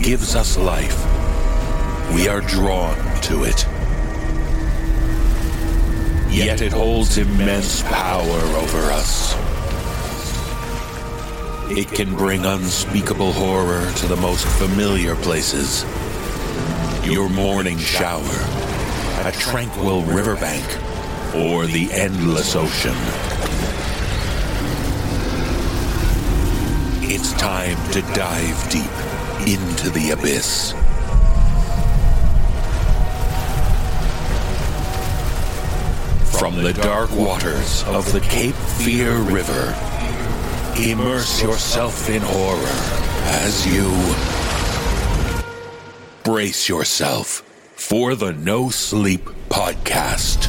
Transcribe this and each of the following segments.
gives us life, we are drawn to it. Yet it holds immense power over us. It can bring unspeakable horror to the most familiar places. Your morning shower, a tranquil riverbank, or the endless ocean. It's time to dive deep into the abyss. From the dark waters of the Cape Fear River, immerse yourself in horror as you brace yourself for the No Sleep Podcast.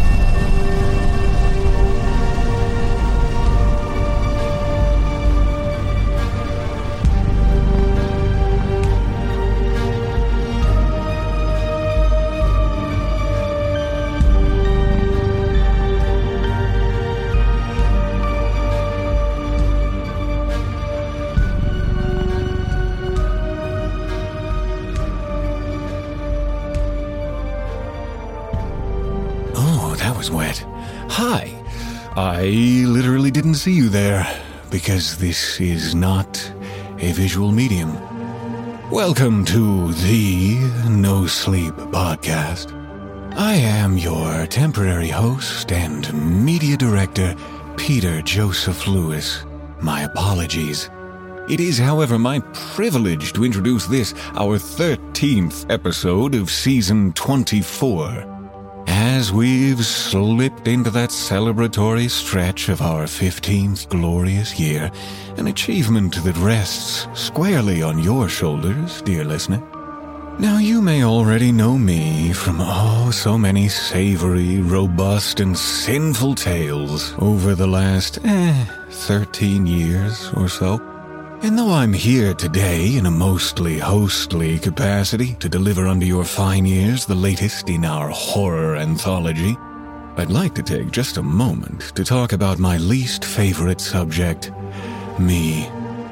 Wet. Hi. I literally didn't see you there, because this is not a visual medium. Welcome to the No Sleep Podcast. I am your temporary host and media director, Peter Joseph Lewis. My apologies. It is, however, my privilege to introduce this, our 13th episode of Season 24. As we've slipped into that celebratory stretch of our 15th glorious year, an achievement that rests squarely on your shoulders, dear listener. Now, you may already know me from so many savory, robust, and sinful tales over the last 13 years or so. And though I'm here today in a mostly hostly capacity to deliver unto your fine ears the latest in our horror anthology, I'd like to take just a moment to talk about my least favorite subject, me.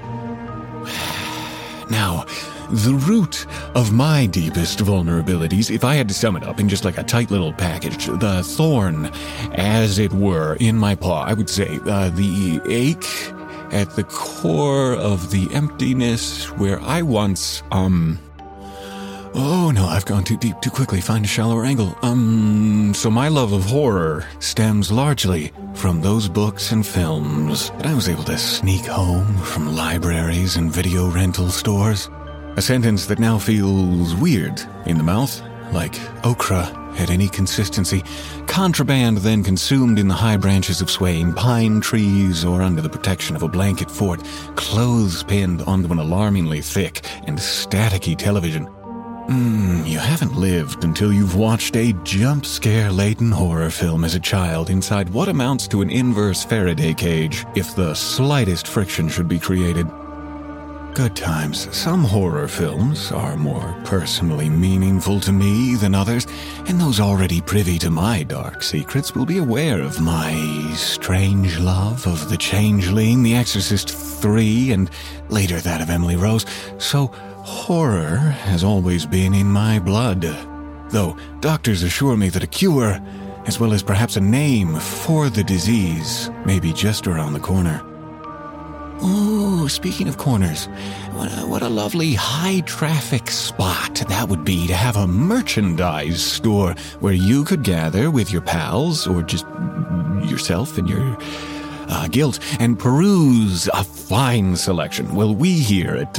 Now, the root of my deepest vulnerabilities, if I had to sum it up in just like a tight little package, the thorn, as it were, in my paw, I would say the ache at the core of the emptiness where I once, oh no, I've gone too deep too quickly, find a shallower angle. So my love of horror stems largely from those books and films that I was able to sneak home from libraries and video rental stores. A sentence that now feels weird in the mouth, like okra at any consistency, contraband then consumed in the high branches of swaying pine trees or under the protection of a blanket fort, clothes pinned onto an alarmingly thick and staticky television. You haven't lived until you've watched a jump-scare-laden horror film as a child inside what amounts to an inverse Faraday cage if the slightest friction should be created. Good times. Some horror films are more personally meaningful to me than others, and those already privy to my dark secrets will be aware of my strange love of The Changeling, The Exorcist 3, and later that of Emily Rose. So, horror has always been in my blood. Though doctors assure me that a cure, as well as perhaps a name for the disease, may be just around the corner. Oh, speaking of corners, what a lovely high-traffic spot that would be to have a merchandise store where you could gather with your pals or just yourself and your guilt and peruse a fine selection. Well, we here at,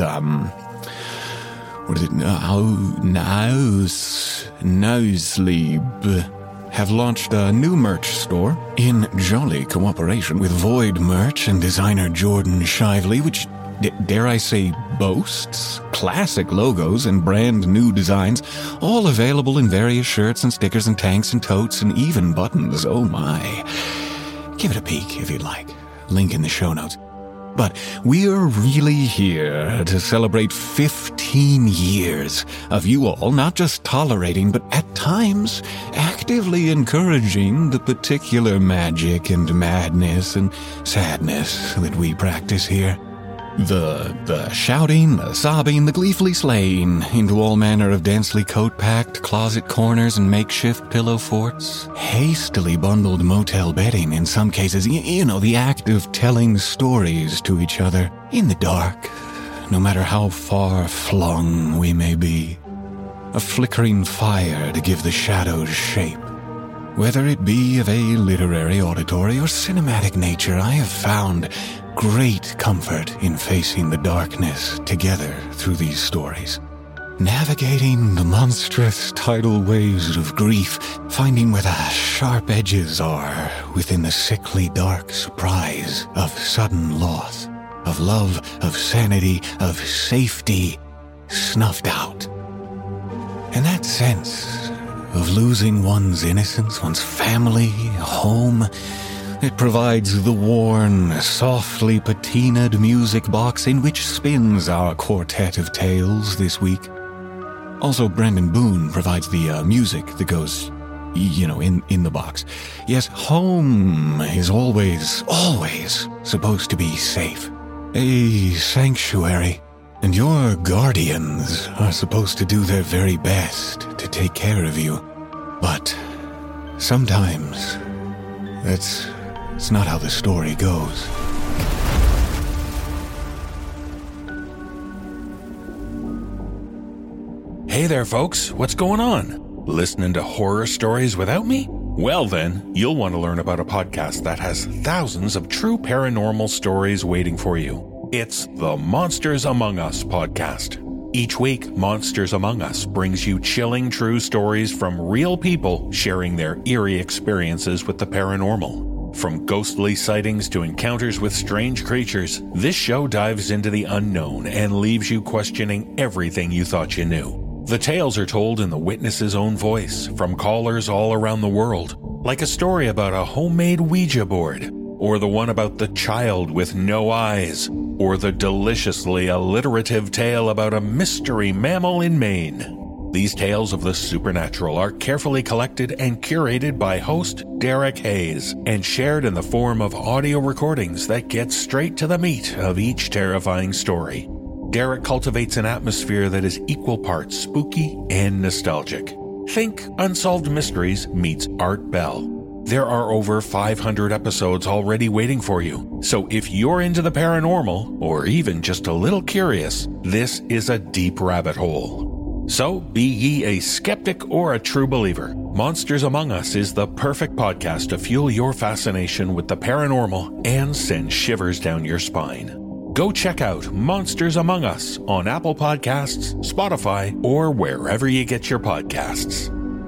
No Sleep have launched a new merch store in jolly cooperation with Void Merch and designer Jordan Shively, which, dare I say, boasts classic logos and brand new designs, all available in various shirts and stickers and tanks and totes and even buttons. Oh my. Give it a peek if you'd like. Link in the show notes. But we're really here to celebrate 15 years of you all not just tolerating, but at times actively encouraging the particular magic and madness and sadness that we practice here. The shouting, the sobbing, the gleefully slaying into all manner of densely coat-packed closet corners and makeshift pillow forts, hastily bundled motel bedding in some cases, the act of telling stories to each other in the dark, no matter how far flung we may be. A flickering fire to give the shadows shape. Whether it be of a literary, auditory, or cinematic nature, I have found great comfort in facing the darkness together through these stories. Navigating the monstrous tidal waves of grief, finding where the sharp edges are within the sickly dark surprise of sudden loss, of love, of sanity, of safety snuffed out. And that sense of losing one's innocence, one's family, home, it provides the worn, softly patinaed music box in which spins our quartet of tales this week. Also, Brendan Boone provides the music that goes, in the box. Yes, home is always supposed to be safe. A sanctuary. And your guardians are supposed to do their very best to take care of you. But sometimes that's not how the story goes. Hey there, folks. What's going on? Listening to horror stories without me? Well then, you'll want to learn about a podcast that has thousands of true paranormal stories waiting for you. It's the Monsters Among Us podcast. Each week, Monsters Among Us brings you chilling true stories from real people sharing their eerie experiences with the paranormal. From ghostly sightings to encounters with strange creatures, this show dives into the unknown and leaves you questioning everything you thought you knew. The tales are told in the witness's own voice from callers all around the world, like a story about a homemade Ouija board, or the one about the child with no eyes, or the deliciously alliterative tale about a mystery mammal in Maine. These tales of the supernatural are carefully collected and curated by host Derek Hayes and shared in the form of audio recordings that get straight to the meat of each terrifying story. Derek cultivates an atmosphere that is equal parts spooky and nostalgic. Think Unsolved Mysteries meets Art Bell. There are over 500 episodes already waiting for you, so if you're into the paranormal, or even just a little curious, this is a deep rabbit hole. So, be ye a skeptic or a true believer, Monsters Among Us is the perfect podcast to fuel your fascination with the paranormal and send shivers down your spine. Go check out Monsters Among Us on Apple Podcasts, Spotify, or wherever you get your podcasts.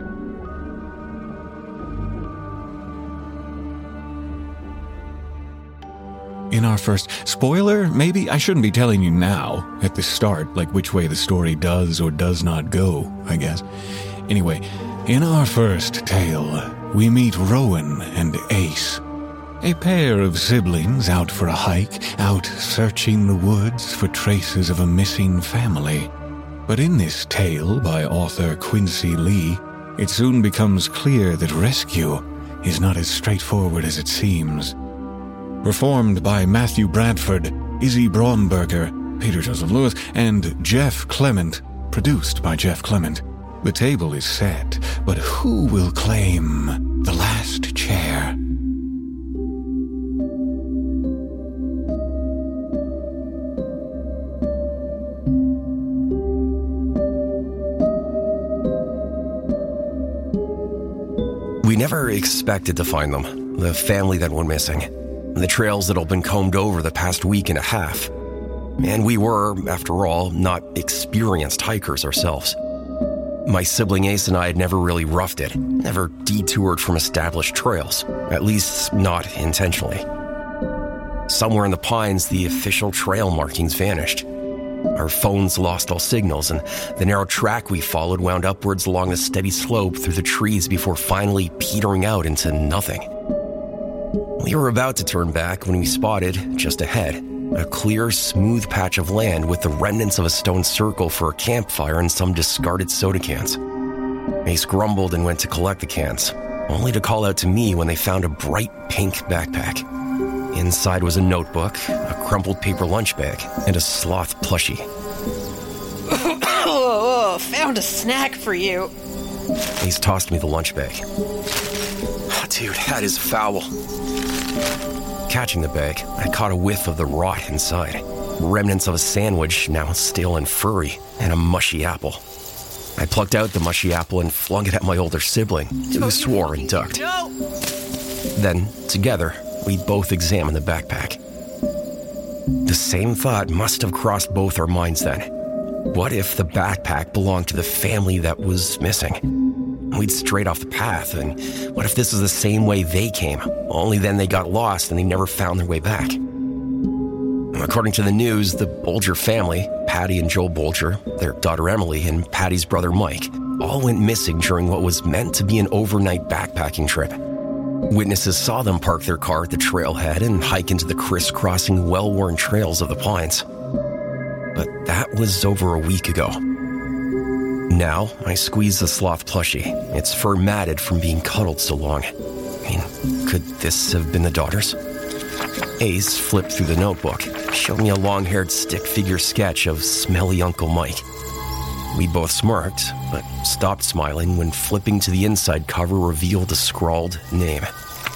In our first spoiler, maybe I shouldn't be telling you now at the start, like which way the story does or does not go, I guess. Anyway, in our first tale, we meet Rowan and Ace, a pair of siblings out for a hike, out searching the woods for traces of a missing family. But in this tale by author Quincy Lee, it soon becomes clear that rescue is not as straightforward as it seems. Performed by Matthew Bradford, Izzy Bromberger, Peter Joseph Lewis, and Jeff Clement. Produced by Jeff Clement. The table is set, but who will claim the last chair? We never expected to find them, the family that went missing. The trails that had been combed over the past week and a half. And we were, after all, not experienced hikers ourselves. My sibling Ace and I had never really roughed it, never detoured from established trails, at least not intentionally. Somewhere in the pines, the official trail markings vanished. Our phones lost all signals, and the narrow track we followed wound upwards along a steady slope through the trees before finally petering out into nothing. We were about to turn back when we spotted, just ahead, a clear, smooth patch of land with the remnants of a stone circle for a campfire and some discarded soda cans. Ace grumbled and went to collect the cans, only to call out to me when they found a bright pink backpack. Inside was a notebook, a crumpled paper lunch bag, and a sloth plushie. Oh, found a snack for you. Ace tossed me the lunch bag. Oh, dude, that is foul. Catching the bag, I caught a whiff of the rot inside. Remnants of a sandwich, now stale and furry, and a mushy apple. I plucked out the mushy apple and flung it at my older sibling, who swore and ducked. No! Then, together, we both examined the backpack. The same thought must have crossed both our minds then. What if the backpack belonged to the family that was missing? We'd strayed off the path, and what if this was the same way they came, only then they got lost and they never found their way back? According to the news, the Bolger family, Patty and Joel Bolger, their daughter Emily, and Patty's brother Mike, all went missing during what was meant to be an overnight backpacking trip. Witnesses saw them park their car at the trailhead and hike into the crisscrossing, well-worn trails of the pines. But that was over a week ago. Now, I squeeze the sloth plushie, its fur matted from being cuddled so long. I mean, could this have been the daughters? Ace flipped through the notebook, showed me a long-haired stick figure sketch of smelly Uncle Mike. We both smirked, but stopped smiling when flipping to the inside cover revealed a scrawled name.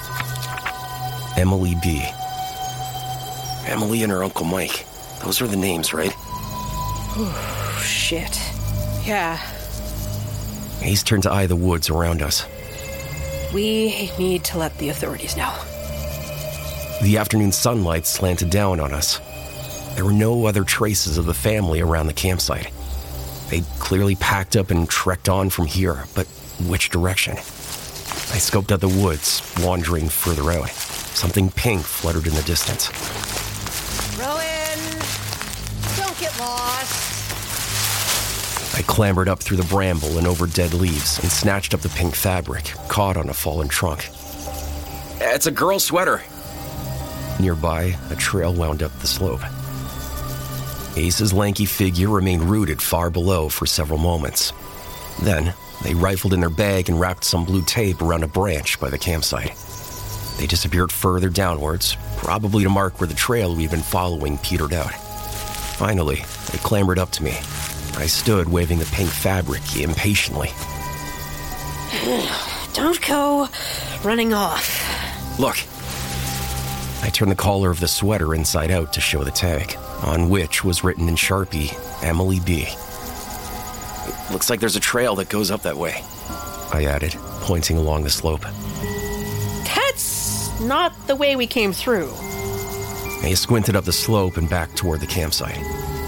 Emily B. Emily and her Uncle Mike. Those are the names, right? Oh, shit. Yeah. Ace turned to eye the woods around us. We need to let the authorities know. The afternoon sunlight slanted down on us. There were no other traces of the family around the campsite. They'd clearly packed up and trekked on from here, but which direction? I scoped out the woods, wandering further out. Something pink fluttered in the distance. Rowan! Don't get lost! I clambered up through the bramble and over dead leaves and snatched up the pink fabric, caught on a fallen trunk. It's a girl's sweater! Nearby, a trail wound up the slope. Ace's lanky figure remained rooted far below for several moments. Then, they rifled in their bag and wrapped some blue tape around a branch by the campsite. They disappeared further downwards, probably to mark where the trail we'd been following petered out. Finally, they clambered up to me. I stood waving the pink fabric impatiently. Don't go running off. Look. I turned the collar of the sweater inside out to show the tag, on which was written in Sharpie, Emily B. It looks like there's a trail that goes up that way, I added, pointing along the slope. That's not the way we came through. I squinted up the slope and back toward the campsite.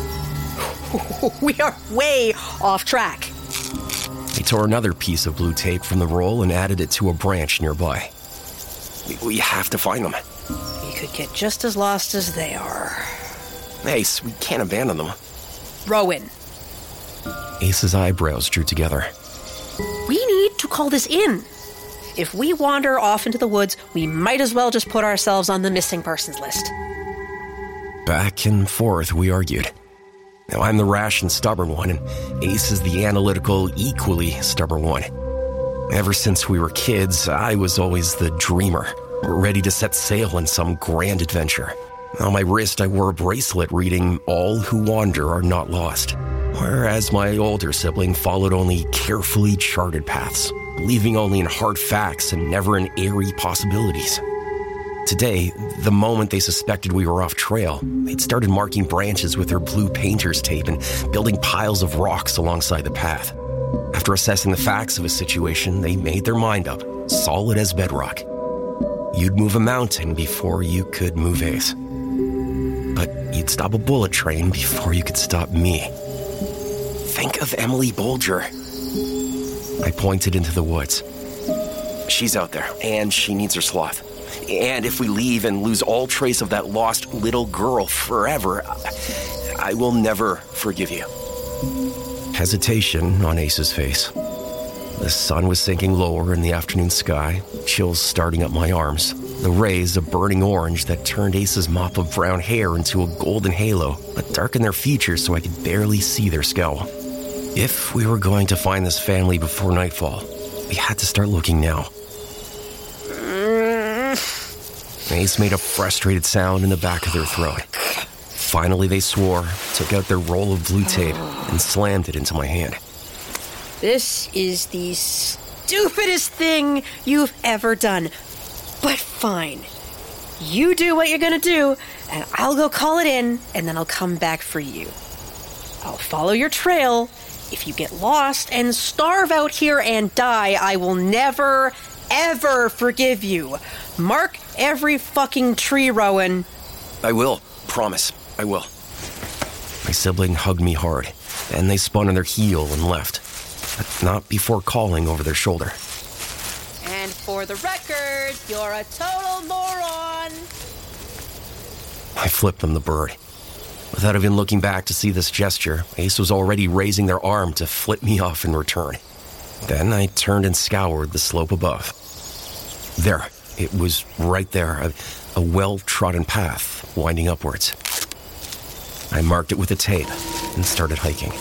We are way off track. He tore another piece of blue tape from the roll and added it to a branch nearby. We have to find them. We could get just as lost as they are. Ace, we can't abandon them. Rowan. Ace's eyebrows drew together. We need to call this in. If we wander off into the woods, we might as well just put ourselves on the missing persons list. Back and forth, we argued. Now, I'm the rash and stubborn one, and Ace is the analytical, equally stubborn one. Ever since we were kids, I was always the dreamer, ready to set sail on some grand adventure. On my wrist, I wore a bracelet reading, "All who wander are not lost," whereas my older sibling followed only carefully charted paths, believing only in hard facts and never in airy possibilities. Today, the moment they suspected we were off trail, they'd started marking branches with their blue painter's tape and building piles of rocks alongside the path. After assessing the facts of a situation, they made their mind up, solid as bedrock. You'd move a mountain before you could move Ace. But you'd stop a bullet train before you could stop me. Think of Emily Bolger. I pointed into the woods. She's out there, and she needs her sloth. And if we leave and lose all trace of that lost little girl forever, I will never forgive you. Hesitation on Ace's face. The sun was sinking lower in the afternoon sky, chills starting up my arms, the rays a burning orange that turned Ace's mop of brown hair into a golden halo, but darkened their features so I could barely see their scowl. If we were going to find this family before nightfall, we had to start looking now. Ace made a frustrated sound in the back of their throat. Finally, they swore, took out their roll of blue tape, and slammed it into my hand. This is the stupidest thing you've ever done. But fine. You do what you're gonna do, and I'll go call it in, and then I'll come back for you. I'll follow your trail. If you get lost and starve out here and die, I will never, ever forgive you. Mark every fucking tree, Rowan. I will. Promise. I will. My sibling hugged me hard, and they spun on their heel and left, but not before calling over their shoulder. And for the record, you're a total moron. I flipped them the bird. Without even looking back to see this gesture, Ace was already raising their arm to flip me off in return. Then I turned and scoured the slope above. There, it was right there, a well-trodden path winding upwards. I marked it with a tape and started hiking.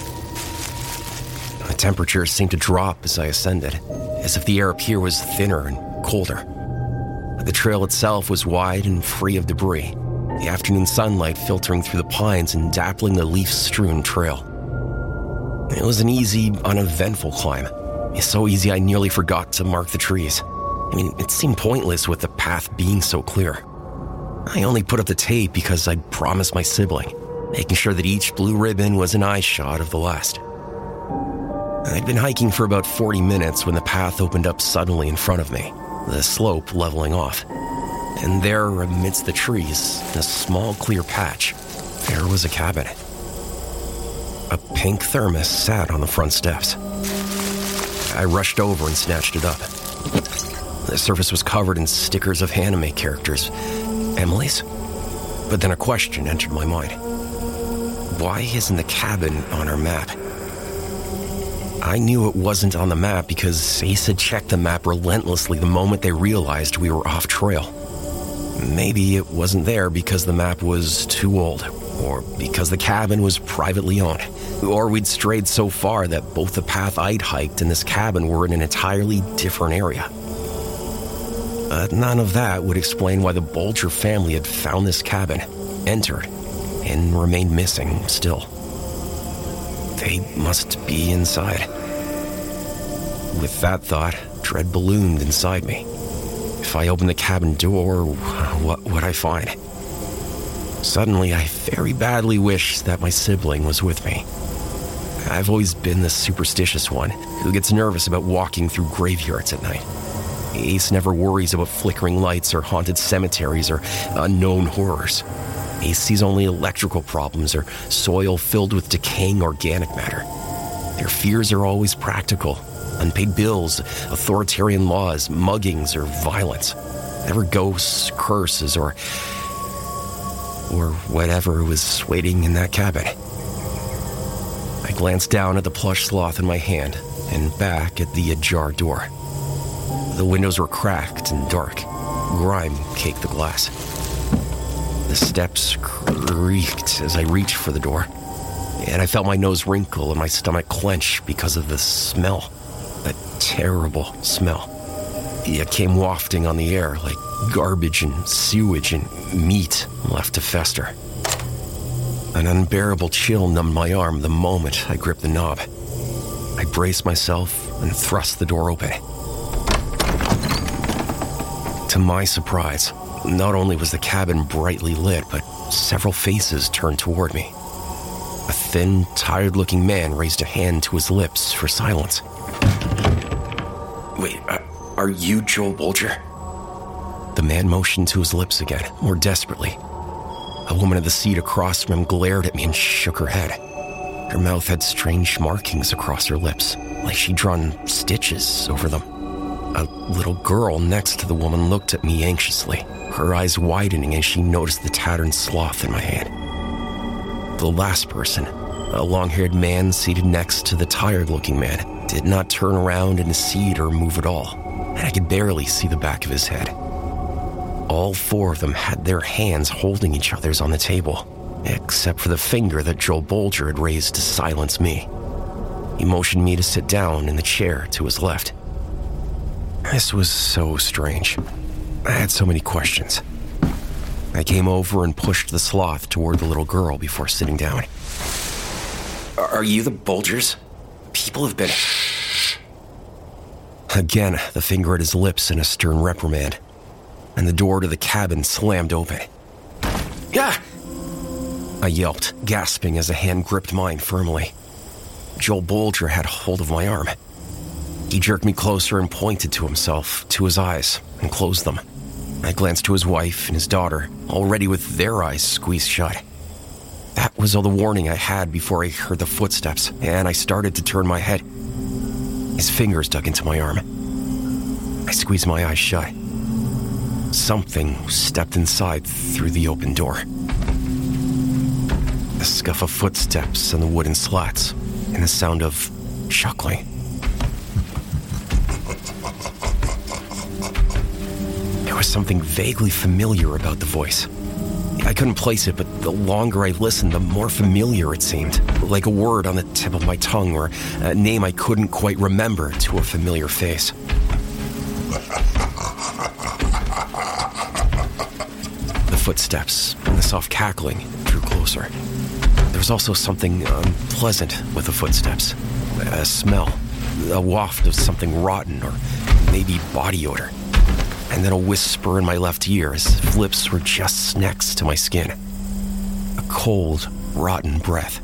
The temperature seemed to drop as I ascended, as if the air up here was thinner and colder. The trail itself was wide and free of debris, the afternoon sunlight filtering through the pines and dappling the leaf-strewn trail. It was an easy, uneventful climb. It's so easy I nearly forgot to mark the trees. I mean, it seemed pointless with the path being so clear. I only put up the tape because I'd promised my sibling, making sure that each blue ribbon was an eye shot of the last. I'd been hiking for about 40 minutes when the path opened up suddenly in front of me, the slope leveling off. And there, amidst the trees, in a small clear patch, there was a cabin. A pink thermos sat on the front steps. I rushed over and snatched it up. The surface was covered in stickers of anime characters. Emily's? But then a question entered my mind. Why isn't the cabin on our map? I knew it wasn't on the map because Ace had checked the map relentlessly the moment they realized we were off trail. Maybe it wasn't there because the map was too old, or because the cabin was privately owned, or we'd strayed so far that both the path I'd hiked and this cabin were in an entirely different area. None of that would explain why the Bolger family had found this cabin, entered, and remained missing still. They must be inside. With that thought, dread ballooned inside me. If I opened the cabin door, what would I find? Suddenly, I very badly wished that my sibling was with me. I've always been the superstitious one who gets nervous about walking through graveyards at night. Ace never worries about flickering lights or haunted cemeteries or unknown horrors. Ace sees only electrical problems or soil filled with decaying organic matter. Their fears are always practical. Unpaid bills, authoritarian laws, muggings, or violence. Never ghosts, curses, or whatever was waiting in that cabin. I glanced down at the plush sloth in my hand and back at the ajar door. The windows were cracked and dark. Grime caked the glass. The steps creaked as I reached for the door, and I felt my nose wrinkle and my stomach clench because of the smell. A terrible smell. It came wafting on the air like garbage and sewage and meat left to fester. An unbearable chill numbed my arm the moment I gripped the knob. I braced myself and thrust the door open. To my surprise, not only was the cabin brightly lit, but several faces turned toward me. A thin, tired-looking man raised a hand to his lips for silence. Wait, are you Joel Bolger? The man motioned to his lips again, more desperately. A woman at the seat across from him glared at me and shook her head. Her mouth had strange markings across her lips, like she'd drawn stitches over them. A little girl next to the woman looked at me anxiously, her eyes widening as she noticed the tattered sloth in my hand. The last person, a long-haired man seated next to the tired-looking man, did not turn around in his seat or move at all, and I could barely see the back of his head. All four of them had their hands holding each other's on the table, except for the finger that Joel Bolger had raised to silence me. He motioned me to sit down in the chair to his left. This was so strange. I had so many questions. I came over and pushed the sloth toward the little girl before sitting down. Are you the Bulgers? People have been... Again, the finger at his lips in a stern reprimand, and the door to the cabin slammed open. "Ah!" I yelped, gasping as a hand gripped mine firmly. Joel Bulger had hold of my arm. He jerked me closer and pointed to himself, to his eyes, and closed them. I glanced to his wife and his daughter, already with their eyes squeezed shut. That was all the warning I had before I heard the footsteps, and I started to turn my head. His fingers dug into my arm. I squeezed my eyes shut. Something stepped inside through the open door. The scuff of footsteps on the wooden slats, and the sound of chuckling. There was something vaguely familiar about the voice. I couldn't place it, but the longer I listened, the more familiar it seemed. Like a word on the tip of my tongue, or a name I couldn't quite remember to a familiar face. The footsteps and the soft cackling drew closer. There was also something unpleasant with the footsteps. A smell, a waft of something rotten, or maybe body odor. And then a whisper in my left ear as if lips were just next to my skin. A cold, rotten breath.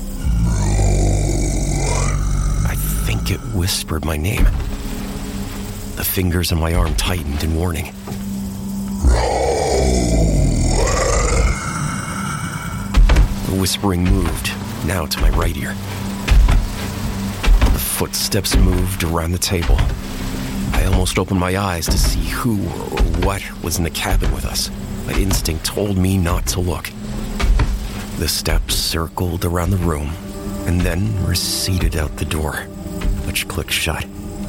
I think it whispered my name. The fingers on my arm tightened in warning. The whispering moved, now to my right ear. The footsteps moved around the table. I almost opened my eyes to see who or what was in the cabin with us. My instinct told me not to look. The steps circled around the room and then receded out the door, which clicked shut.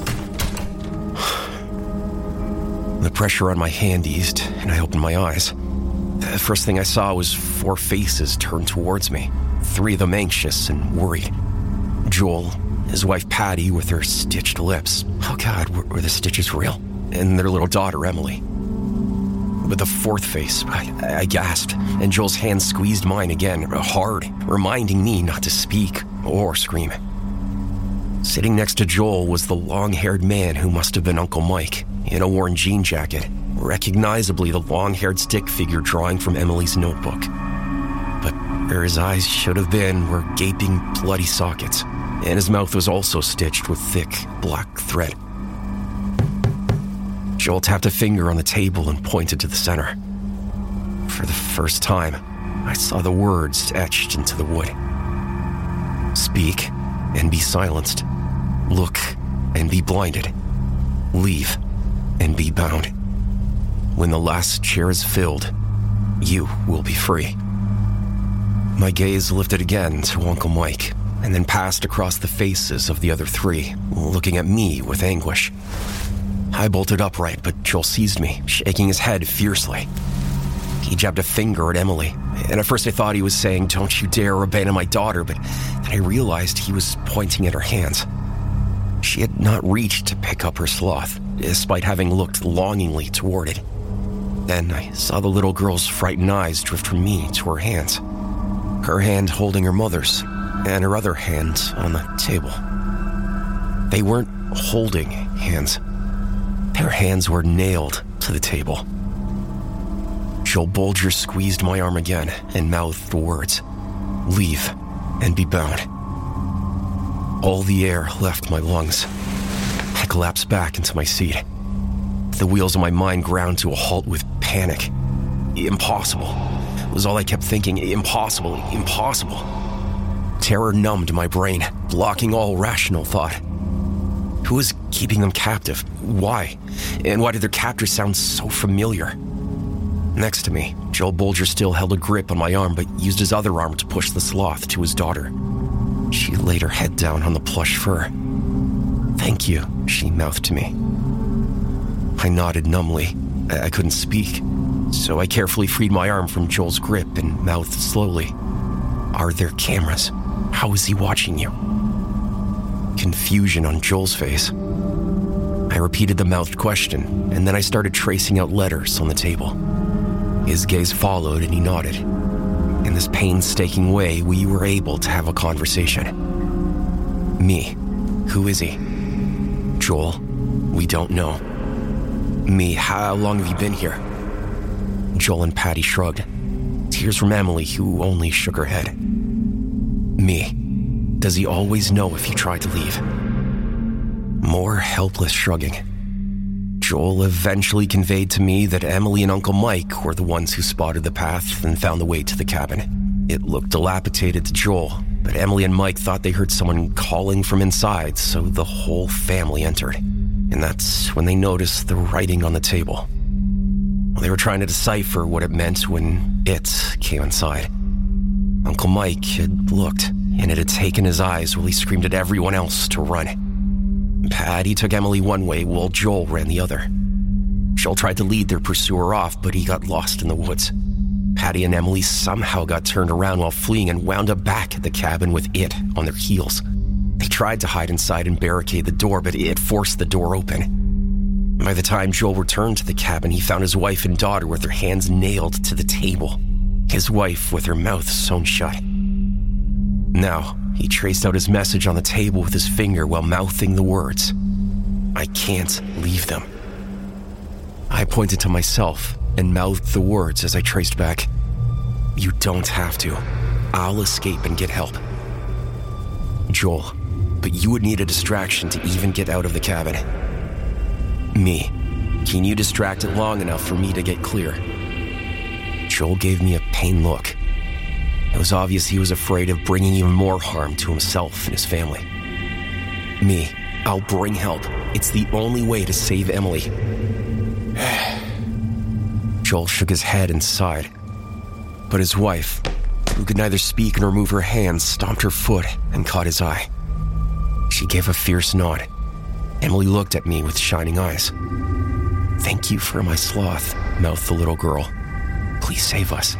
The pressure on my hand eased, and I opened my eyes. The first thing I saw was 4 faces turned towards me, 3 of them anxious and worried. Joel, his wife Patty with her stitched lips. Oh God, were the stitches real? And their little daughter Emily. But the 4th face, I gasped, and Joel's hand squeezed mine again, hard, reminding me not to speak or scream. Sitting next to Joel was the long-haired man who must have been Uncle Mike, in a worn jean jacket, recognizably the long-haired stick figure drawing from Emily's notebook. But where his eyes should have been were gaping, bloody sockets, and his mouth was also stitched with thick, black thread. Joel tapped a finger on the table and pointed to the center. For the first time, I saw the words etched into the wood. Speak and be silenced. Look and be blinded. Leave and be bound. When the last chair is filled, you will be free. My gaze lifted again to Uncle Mike, and then passed across the faces of the other 3, looking at me with anguish. I bolted upright, but Joel seized me, shaking his head fiercely. He jabbed a finger at Emily, and at first I thought he was saying, "Don't you dare abandon my daughter," but then I realized he was pointing at her hands. She had not reached to pick up her sloth, despite having looked longingly toward it. Then I saw the little girl's frightened eyes drift from me to her hands, her hand holding her mother's, and her other hand on the table. They weren't holding hands. Their hands were nailed to the table. Joel Bulger squeezed my arm again and mouthed the words, "Leave and be bound." All the air left my lungs. I collapsed back into my seat. The wheels of my mind ground to a halt with panic. Impossible was all I kept thinking. Impossible, impossible. Terror numbed my brain, blocking all rational thought. Who was keeping them captive? Why? And why did their captors sound so familiar? Next to me, Joel Bulger still held a grip on my arm, but used his other arm to push the sloth to his daughter. She laid her head down on the plush fur. "Thank you," she mouthed to me. I nodded numbly. I couldn't speak, so I carefully freed my arm from Joel's grip and mouthed slowly, "Are there cameras? How is he watching you?" Confusion on Joel's face. I repeated the mouthed question, and then I started tracing out letters on the table. His gaze followed and he nodded. In this painstaking way, we were able to have a conversation. Me, who is he? Joel, we don't know. Me, how long have you been here? Joel and Patty shrugged. Tears from Emily, who only shook her head. Me, does he always know if you try to leave? More helpless shrugging. Joel eventually conveyed to me that Emily and Uncle Mike were the ones who spotted the path and found the way to the cabin. It looked dilapidated to Joel, but Emily and Mike thought they heard someone calling from inside, so the whole family entered. And that's when they noticed the writing on the table. They were trying to decipher what it meant when it came inside. Uncle Mike had looked, and it had taken his eyes while he screamed at everyone else to run. Patty took Emily one way while Joel ran the other. Joel tried to lead their pursuer off, but he got lost in the woods. Patty and Emily somehow got turned around while fleeing and wound up back at the cabin with it on their heels. They tried to hide inside and barricade the door, but it forced the door open. By the time Joel returned to the cabin, he found his wife and daughter with their hands nailed to the table, his wife with her mouth sewn shut. Now, he traced out his message on the table with his finger while mouthing the words, "I can't leave them." I pointed to myself and mouthed the words as I traced back, "You don't have to. I'll escape and get help." Joel, but you would need a distraction to even get out of the cabin. Me, can you distract it long enough for me to get clear? Joel gave me a pained look. It was obvious he was afraid of bringing even more harm to himself and his family. Me, I'll bring help. It's the only way to save Emily. Joel shook his head and sighed. But his wife, who could neither speak nor move her hands, stomped her foot and caught his eye. She gave a fierce nod. Emily looked at me with shining eyes. "Thank you for my sloth," mouthed the little girl. "Please save us."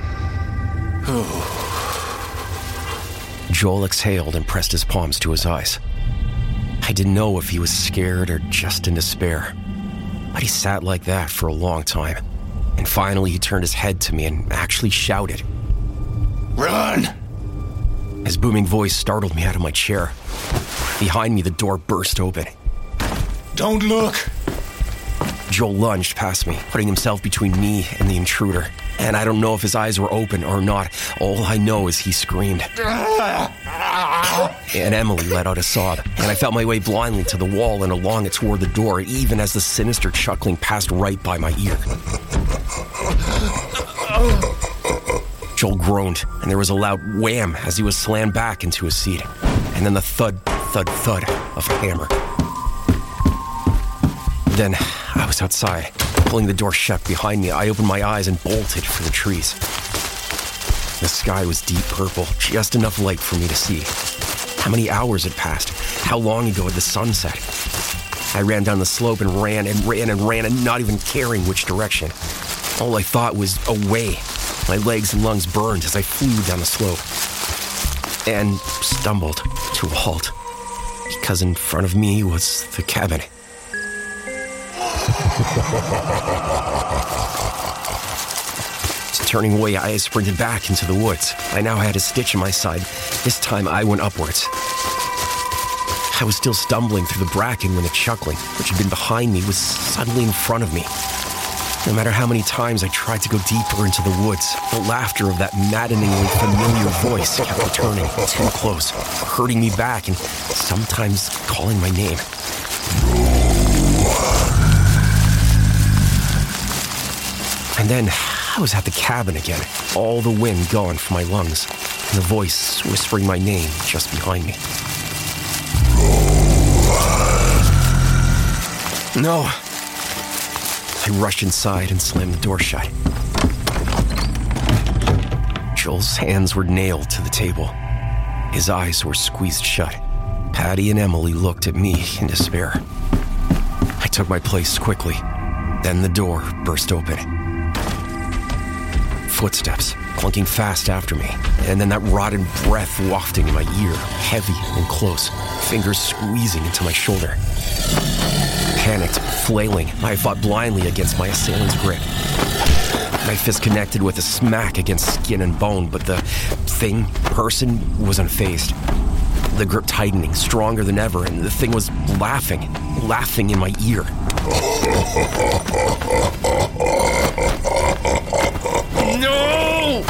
Joel exhaled and pressed his palms to his eyes. I didn't know if he was scared or just in despair, but he sat like that for a long time, and finally he turned his head to me and actually shouted, "Run!" His booming voice startled me out of my chair. Behind me, the door burst open. Don't look! Joel lunged past me, putting himself between me and the intruder. And I don't know if his eyes were open or not. All I know is he screamed. And Emily let out a sob, and I felt my way blindly to the wall and along it toward the door, even as the sinister chuckling passed right by my ear. Joel groaned, and there was a loud wham as he was slammed back into his seat, and then the thud, thud, thud of a hammer. Then I was outside. Pulling the door shut behind me, I opened my eyes and bolted for the trees. The sky was deep purple, just enough light for me to see. How many hours had passed? How long ago had the sun set? I ran down the slope and ran and not even caring which direction. All I thought was away. My legs and lungs burned as I flew down the slope. And stumbled to a halt, because in front of me was the cabin. Turning away, I sprinted back into the woods. I now had a stitch in my side. This time, I went upwards. I was still stumbling through the bracken when the chuckling, which had been behind me, was suddenly in front of me. No matter how many times I tried to go deeper into the woods, the laughter of that maddeningly familiar voice kept returning too close, hurting me back and sometimes calling my name. And then I was at the cabin again, all the wind gone from my lungs, and the voice whispering my name just behind me. No. I rushed inside and slammed the door shut. Joel's hands were nailed to the table. His eyes were squeezed shut. Patty and Emily looked at me in despair. I took my place quickly. Then the door burst open. Footsteps clunking fast after me, and then that rotten breath wafting in my ear, heavy and close, fingers squeezing into my shoulder. Panicked, flailing, I fought blindly against my assailant's grip. My fist connected with a smack against skin and bone, but the person was unfazed. The grip tightening, stronger than ever, and the thing was laughing in my ear. No!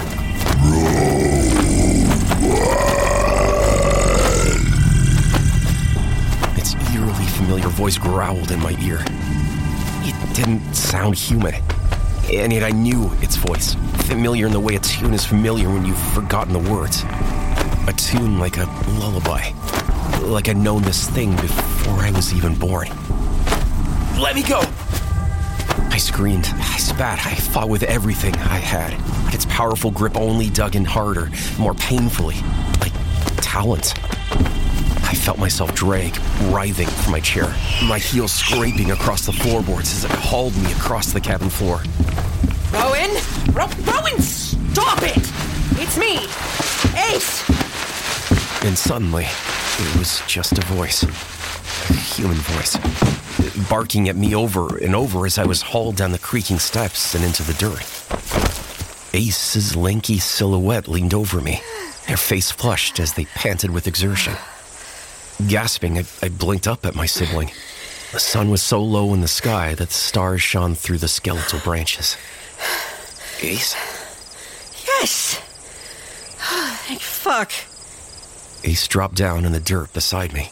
Its eerily familiar voice growled in my ear. It didn't sound human, and yet I knew its voice, familiar in the way a tune is familiar when you've forgotten the words. A tune like a lullaby, like I'd known this thing before I was even born. Let me go! I screamed, I spat, I fought with everything I had. But its powerful grip only dug in harder, more painfully, like talons. I felt myself drag, writhing from my chair, my heels scraping across the floorboards as it hauled me across the cabin floor. Rowan? Rowan, stop it! It's me, Ace! And suddenly, it was just a voice. A human voice. Barking at me over and over as I was hauled down the creaking steps and into the dirt. Ace's lanky silhouette leaned over me, her face flushed as they panted with exertion. Gasping, I blinked up at my sibling. The sun was so low in the sky that the stars shone through the skeletal branches. Ace? Yes! Thank fuck. Ace dropped down in the dirt beside me.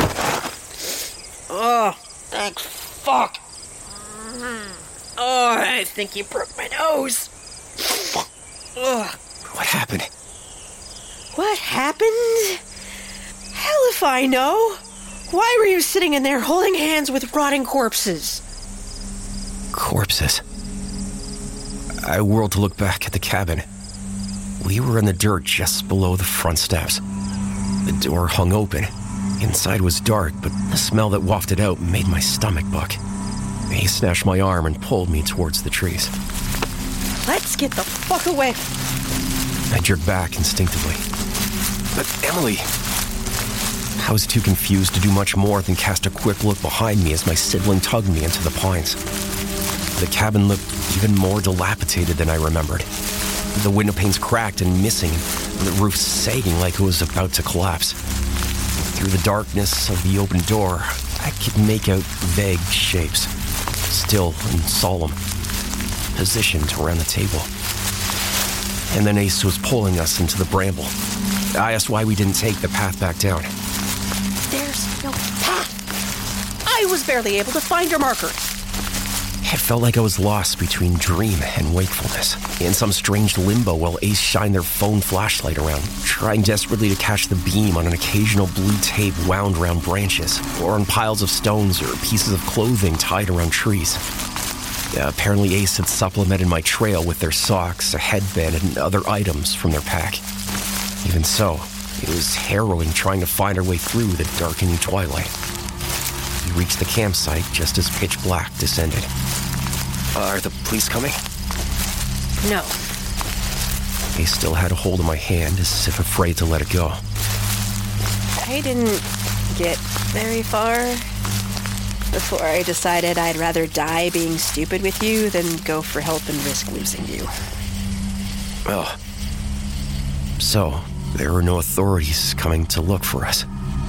Oh, thank fuck. Oh, I think you broke my nose. Ugh. What happened? What happened? Hell if I know. Why were you sitting in there holding hands with rotting corpses? Corpses. I whirled to look back at the cabin. We were in the dirt just below the front steps. The door hung open. Inside was dark, but the smell that wafted out made my stomach buck. He snatched my arm and pulled me towards the trees. Let's get the fuck away. I jerked back instinctively. But Emily... I was too confused to do much more than cast a quick look behind me as my sibling tugged me into the pines. The cabin looked even more dilapidated than I remembered. The window panes cracked and missing, and the roof sagging like it was about to collapse. Through the darkness of the open door, I could make out vague shapes, still and solemn, positioned around the table. And then Ace was pulling us into the bramble. I asked why we didn't take the path back down. There's no path. I was barely able to find your marker. It felt like I was lost between dream and wakefulness, in some strange limbo while Ace shined their phone flashlight around, trying desperately to catch the beam on an occasional blue tape wound around branches, or on piles of stones or pieces of clothing tied around trees. Apparently Ace had supplemented my trail with their socks, a headband, and other items from their pack. Even so, it was harrowing trying to find our way through the darkening twilight. We reached the campsite just as pitch black descended. Are the police coming? No. Ace still had a hold of my hand as if afraid to let it go. I didn't get very far before I decided I'd rather die being stupid with you than go for help and risk losing you. Oh. So, there were no authorities coming to look for us.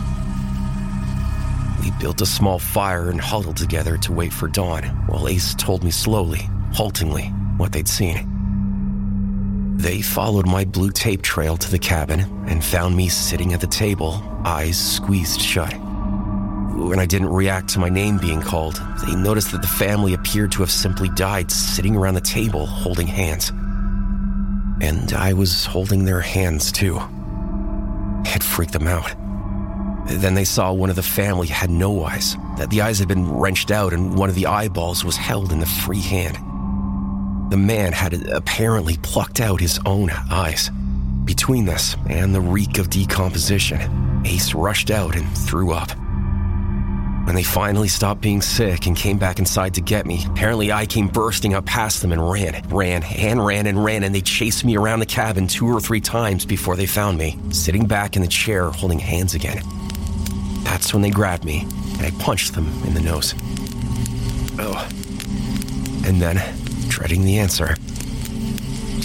We built a small fire and huddled together to wait for dawn, while Ace told me slowly, haltingly, what they'd seen. They followed my blue tape trail to the cabin and found me sitting at the table, eyes squeezed shut. When I didn't react to my name being called, they noticed that the family appeared to have simply died sitting around the table holding hands. And I was holding their hands too. It freaked them out. Then they saw one of the family had no eyes, that the eyes had been wrenched out and one of the eyeballs was held in the free hand. The man had apparently plucked out his own eyes. Between this and the reek of decomposition, Ace rushed out and threw up. When they finally stopped being sick and came back inside to get me, apparently I came bursting up past them and ran, and they chased me around the cabin 2 or 3 times before they found me, sitting back in the chair holding hands again. That's when they grabbed me, and I punched them in the nose. Oh. And then, dreading the answer,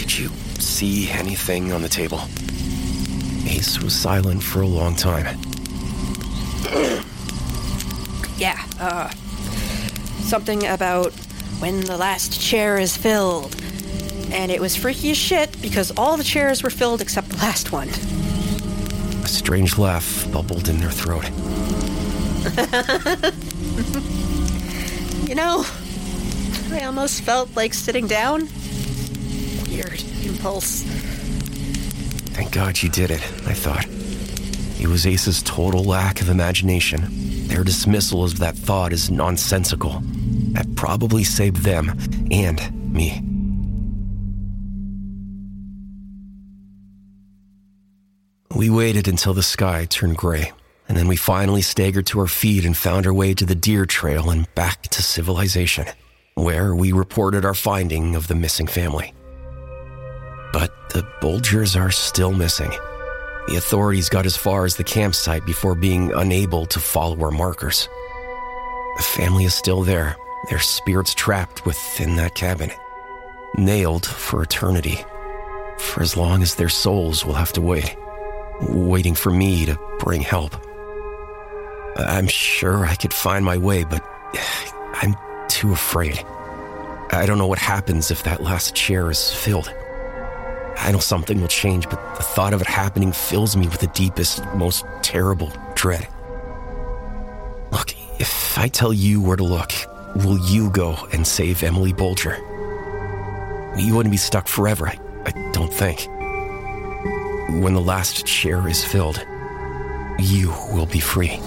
Did you see anything on the table? Ace was silent for a long time. Yeah, something about when the last chair is filled. And it was freaky as shit because all the chairs were filled except the last one. A strange laugh bubbled in their throat. You know, I almost felt like sitting down. Weird impulse. Thank God you did it, I thought. It was Ace's total lack of imagination. Their dismissal of that thought is nonsensical. That probably saved them and me. We waited until the sky turned gray, and then we finally staggered to our feet and found our way to the deer trail and back to civilization, where we reported our finding of the missing family. But the Bolgers are still missing. The authorities got as far as the campsite before being unable to follow our markers. The family is still there, their spirits trapped within that cabin, nailed for eternity, for as long as their souls will have to wait. Waiting for me to bring help. I'm sure I could find my way, but I'm too afraid. I don't know what happens if that last chair is filled. I know something will change, but the thought of it happening fills me with the deepest, most terrible dread. Look, if I tell you where to look, will you go and save Emily Bolger? You wouldn't be stuck forever, I don't think. When the last chair is filled, you will be free.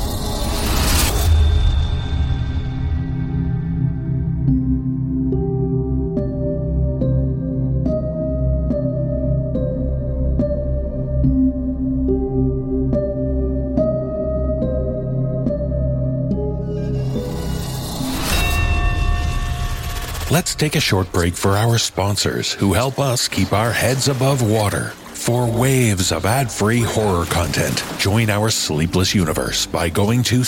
Let's take a short break for our sponsors who help us keep our heads above water. For waves of ad-free horror content, join our Sleepless universe by going to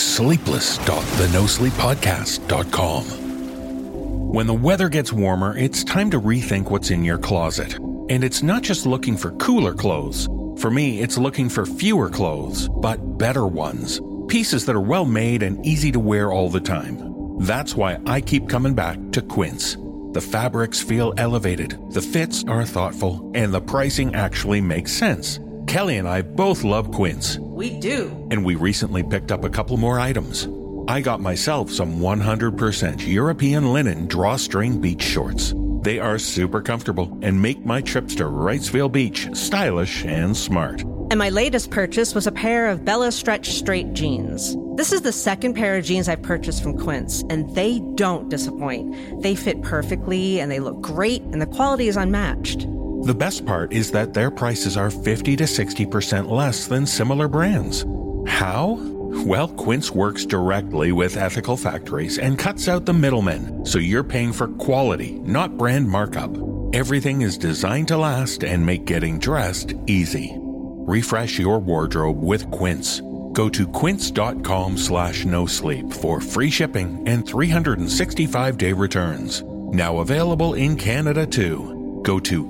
sleepless.thenosleeppodcast.com. When the weather gets warmer, it's time to rethink what's in your closet. And it's not just looking for cooler clothes. For me, it's looking for fewer clothes, but better ones. Pieces that are well made and easy to wear all the time. That's why I keep coming back to Quince. The fabrics feel elevated, the fits are thoughtful, and the pricing actually makes sense. Kelly and I both love Quince. We do. And we recently picked up a couple more items. I got myself some 100% European linen drawstring beach shorts. They are super comfortable and make my trips to Wrightsville Beach stylish and smart. And my latest purchase was a pair of Bella Stretch Straight jeans. This is the second pair of jeans I've purchased from Quince, and they don't disappoint. They fit perfectly, and they look great, and the quality is unmatched. The best part is that their prices are 50 to 60% less than similar brands. How? Well, Quince works directly with ethical factories and cuts out the middlemen, so you're paying for quality, not brand markup. Everything is designed to last and make getting dressed easy. Refresh your wardrobe with Quince. Go to quince.com/nosleep for free shipping and 365-day returns. Now available in Canada too. Go to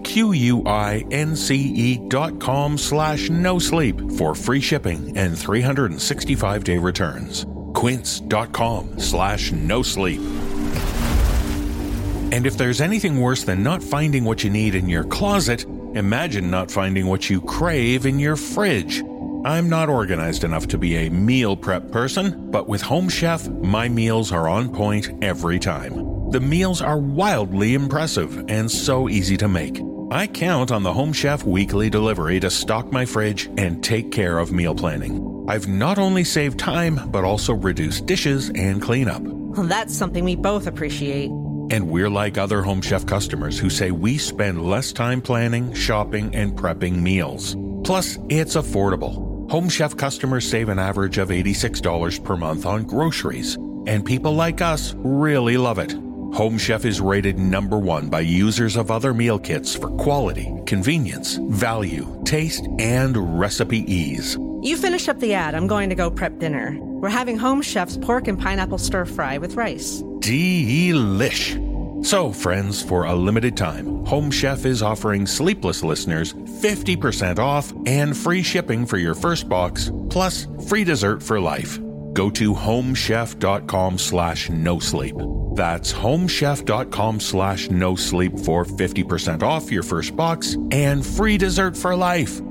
quince.com/nosleep for free shipping and 365-day returns. Quince.com/nosleep. And if there's anything worse than not finding what you need in your closet, imagine not finding what you crave in your fridge. I'm not organized enough to be a meal prep person, but with Home Chef, my meals are on point every time. The meals are wildly impressive and so easy to make. I count on the Home Chef weekly delivery to stock my fridge and take care of meal planning. I've not only saved time, but also reduced dishes and cleanup. Well, that's something we both appreciate. And we're like other Home Chef customers who say we spend less time planning, shopping, and prepping meals. Plus, it's affordable. Home Chef customers save an average of $86 per month on groceries. And people like us really love it. Home Chef is rated #1 by users of other meal kits for quality, convenience, value, taste, and recipe ease. You finish up the ad. I'm going to go prep dinner. We're having Home Chef's pork and pineapple stir fry with rice. Delish. So, friends, for a limited time, Home Chef is offering Sleepless listeners 50% off and free shipping for your first box, plus free dessert for life. Go to homechef.com/nosleep. That's homechef.com/nosleep for 50% off your first box and free dessert for life.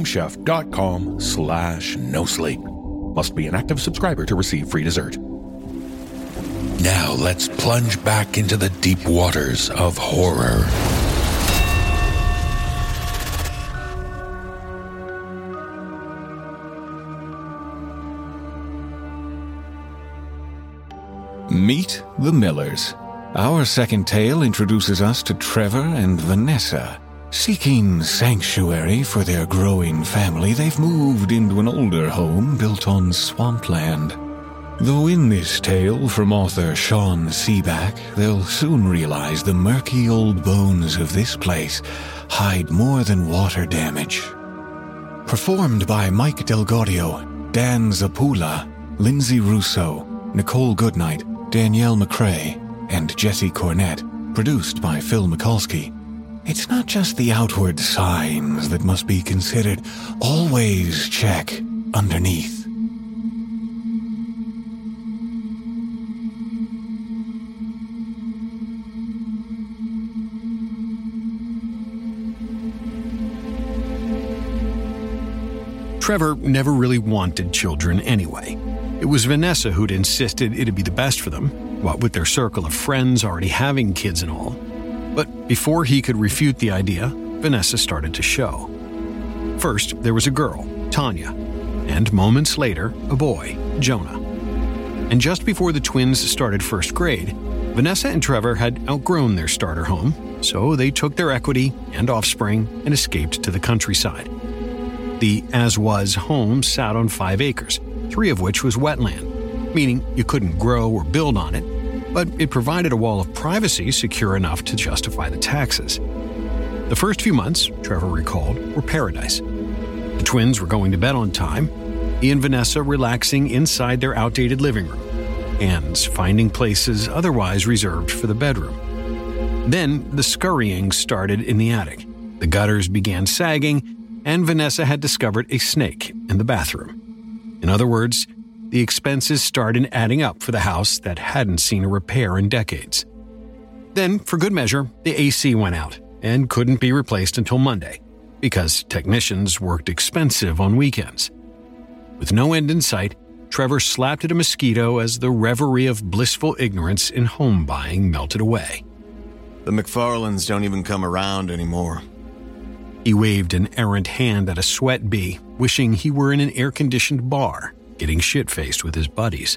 homechef.com/nosleep. Must be an active subscriber to receive free dessert. Now let's plunge back into the deep waters of horror. Meet the Millers. Our second tale introduces us to Trevor and Vanessa. Seeking sanctuary for their growing family, they've moved into an older home built on swampland. Though in this tale from author Sean Seaback, they'll soon realize the murky old bones of this place hide more than water damage. Performed by Mike Delgaudio, Dan Zapula, Lindsay Russo, Nicole Goodnight, Danielle McCrae, and Jesse Cornett, produced by Phil Mikulski. It's not just the outward signs that must be considered. Always check underneath. Trevor never really wanted children anyway. It was Vanessa who'd insisted it'd be the best for them, what with their circle of friends already having kids and all. But before he could refute the idea, Vanessa started to show. First, there was a girl, Tanya, and moments later, a boy, Jonah. And just before the twins started first grade, Vanessa and Trevor had outgrown their starter home, so they took their equity and offspring and escaped to the countryside. The as-was home sat on 5 acres, 3 of which was wetland, meaning you couldn't grow or build on it, but it provided a wall of privacy secure enough to justify the taxes. The first few months, Trevor recalled, were paradise. The twins were going to bed on time, he and Vanessa relaxing inside their outdated living room, and finding places otherwise reserved for the bedroom. Then the scurrying started in the attic. The gutters began sagging, and Vanessa had discovered a snake in the bathroom. In other words, the expenses started adding up for the house that hadn't seen a repair in decades. Then, for good measure, the AC went out and couldn't be replaced until Monday, because technicians worked expensive on weekends. With no end in sight, Trevor slapped at a mosquito as the reverie of blissful ignorance in home buying melted away. The McFarlands don't even come around anymore. He waved an errant hand at a sweat bee, wishing he were in an air-conditioned bar, getting shit-faced with his buddies.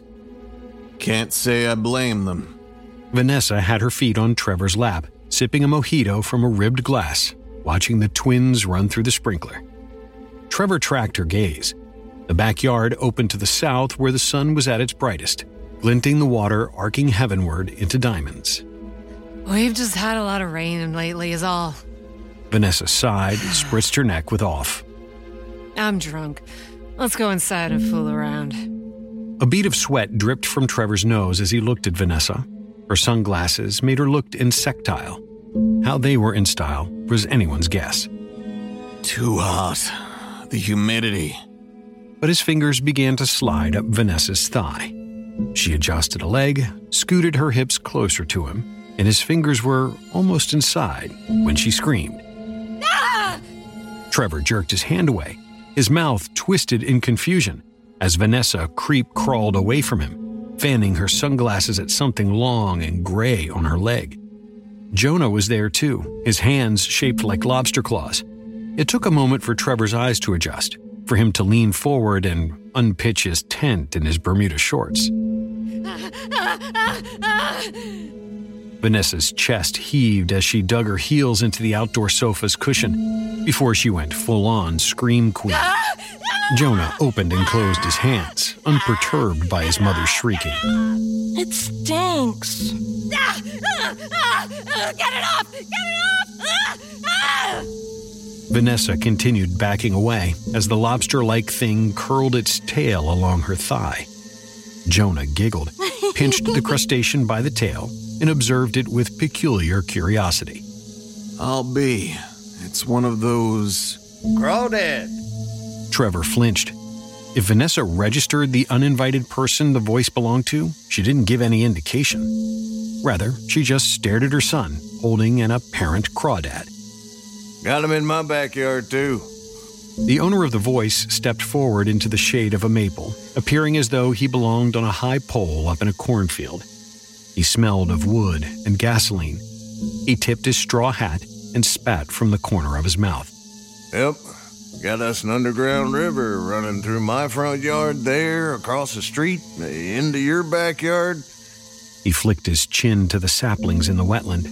Can't say I blame them. Vanessa had her feet on Trevor's lap, sipping a mojito from a ribbed glass, watching the twins run through the sprinkler. Trevor tracked her gaze. The backyard opened to the south where the sun was at its brightest, glinting the water arcing heavenward into diamonds. We've just had a lot of rain lately is all. Vanessa sighed, spritzed her neck with off. I'm drunk. Let's go inside and fool around. A bead of sweat dripped from Trevor's nose as he looked at Vanessa. Her sunglasses made her look insectile. How they were in style was anyone's guess. Too hot. The humidity. But his fingers began to slide up Vanessa's thigh. She adjusted a leg, scooted her hips closer to him, and his fingers were almost inside when she screamed. Ah! Trevor jerked his hand away, his mouth twisted in confusion as Vanessa creep-crawled away from him, fanning her sunglasses at something long and gray on her leg. Jonah was there too, his hands shaped like lobster claws. It took a moment for Trevor's eyes to adjust, for him to lean forward and unpitch his tent in his Bermuda shorts. Vanessa's chest heaved as she dug her heels into the outdoor sofa's cushion before she went full-on scream queen. Jonah opened and closed his hands, unperturbed by his mother's shrieking. It stinks. Get it off! Get it off! Vanessa continued backing away as the lobster-like thing curled its tail along her thigh. Jonah giggled, pinched the crustacean by the tail, and observed it with peculiar curiosity. I'll be. It's one of those... Crawdad! Trevor flinched. If Vanessa registered the uninvited person the voice belonged to, she didn't give any indication. Rather, she just stared at her son, holding an apparent crawdad. Got him in my backyard, too. The owner of the voice stepped forward into the shade of a maple, appearing as though he belonged on a high pole up in a cornfield. He smelled of wood and gasoline. He tipped his straw hat and spat from the corner of his mouth. Yep. Got us an underground river running through my front yard there, across the street, into your backyard. He flicked his chin to the saplings in the wetland.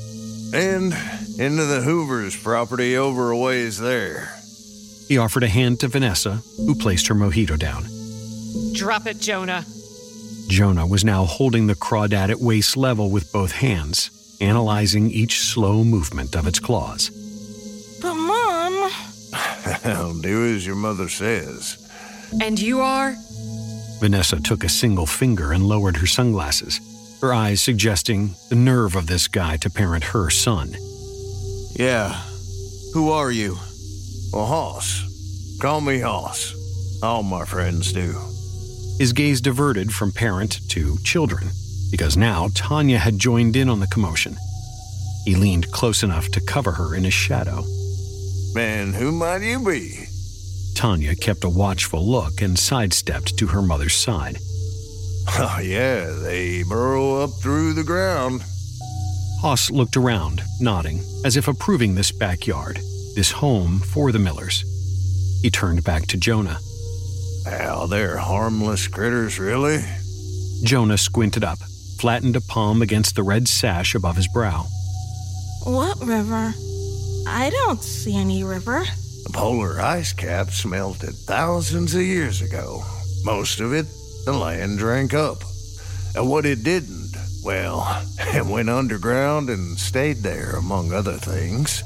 And into the Hoover's property over a ways there. He offered a hand to Vanessa, who placed her mojito down. Drop it, Jonah. Jonah was now holding the crawdad at waist level with both hands, analyzing each slow movement of its claws. But Mom... I'll do as your mother says. And you are? Vanessa took a single finger and lowered her sunglasses, her eyes suggesting the nerve of this guy to parent her son. Yeah. Who are you? Well, Hoss. Call me Hoss. All my friends do. His gaze diverted from parent to children, because now Tanya had joined in on the commotion. He leaned close enough to cover her in his shadow. Man, who might you be? Tanya kept a watchful look and sidestepped to her mother's side. Oh, yeah, they burrow up through the ground. Hoss looked around, nodding, as if approving this backyard, this home for the Millers. He turned back to Jonah. Well, they're harmless critters, really. Jonah squinted up, flattened a palm against the red sash above his brow. What river? I don't see any river. The polar ice caps melted thousands of years ago. Most of it, the land drank up. And what it didn't, well, it went underground and stayed there, among other things.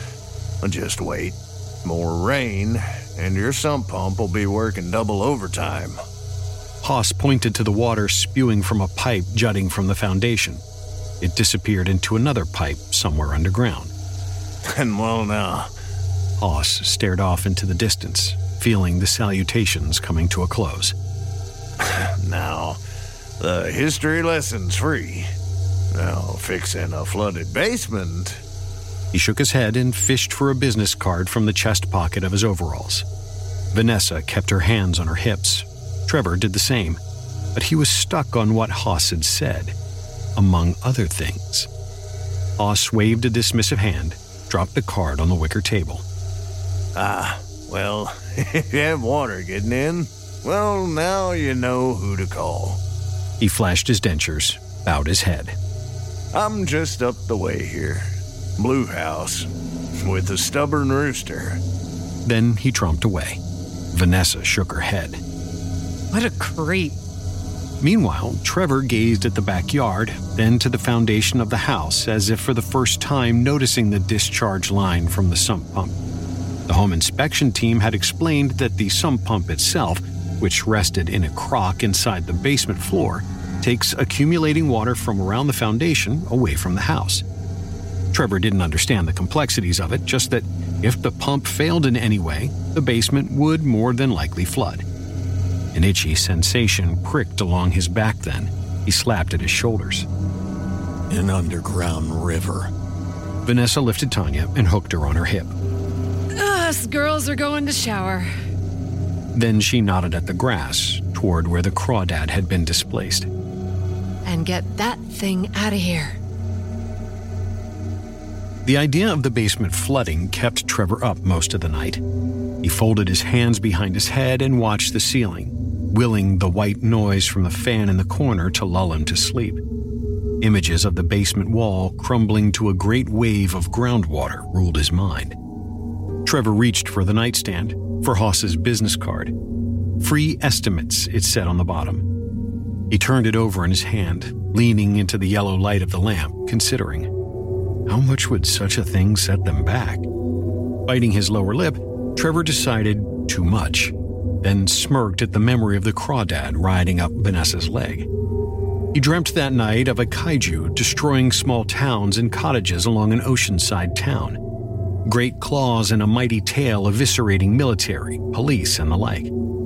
Just wait. More rain, and your sump pump will be working double overtime. Hoss pointed to the water spewing from a pipe jutting from the foundation. It disappeared into another pipe somewhere underground. And well now... Hoss stared off into the distance, feeling the salutations coming to a close. Now, the history lesson's free. Now, fixing a flooded basement... He shook his head and fished for a business card from the chest pocket of his overalls. Vanessa kept her hands on her hips. Trevor did the same, but he was stuck on what Hoss had said, among other things. Hoss waved a dismissive hand, dropped the card on the wicker table. Well, if you have water getting in, well, now you know who to call. He flashed his dentures, bowed his head. I'm just up the way here. Blue House, with a stubborn rooster. Then he tromped away. Vanessa shook her head. What a creep. Meanwhile, Trevor gazed at the backyard, then to the foundation of the house, as if for the first time noticing the discharge line from the sump pump. The home inspection team had explained that the sump pump itself, which rested in a crock inside the basement floor, takes accumulating water from around the foundation away from the house. Trevor didn't understand the complexities of it, just that if the pump failed in any way, the basement would more than likely flood. An itchy sensation pricked along his back then. He slapped at his shoulders. An underground river. Vanessa lifted Tanya and hooked her on her hip. Us girls are going to shower. Then she nodded at the grass, toward where the crawdad had been displaced. And get that thing out of here. The idea of the basement flooding kept Trevor up most of the night. He folded his hands behind his head and watched the ceiling, willing the white noise from the fan in the corner to lull him to sleep. Images of the basement wall crumbling to a great wave of groundwater ruled his mind. Trevor reached for the nightstand, for Hoss's business card. Free estimates, it said on the bottom. He turned it over in his hand, leaning into the yellow light of the lamp, considering. How much would such a thing set them back? Biting his lower lip, Trevor decided too much, then smirked at the memory of the crawdad riding up Vanessa's leg. He dreamt that night of a kaiju destroying small towns and cottages along an oceanside town. Great claws and a mighty tail eviscerating military, police, and the like.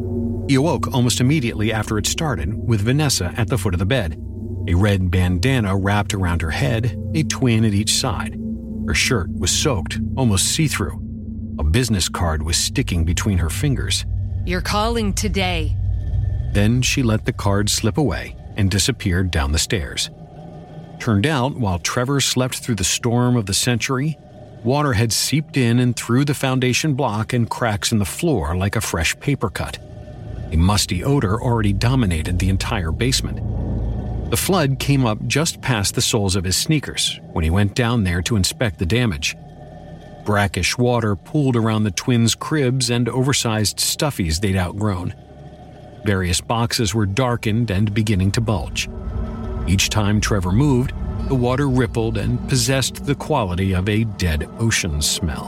He awoke almost immediately after it started, with Vanessa at the foot of the bed, a red bandana wrapped around her head, a twin at each side. Her shirt was soaked, almost see-through. A business card was sticking between her fingers. You're calling today. Then she let the card slip away and disappeared down the stairs. Turned out, while Trevor slept through the storm of the century, water had seeped in and through the foundation block and cracks in the floor like a fresh paper cut. A musty odor already dominated the entire basement. The flood came up just past the soles of his sneakers when he went down there to inspect the damage. Brackish water pooled around the twins' cribs and oversized stuffies they'd outgrown. Various boxes were darkened and beginning to bulge. Each time Trevor moved, the water rippled and possessed the quality of a dead ocean smell.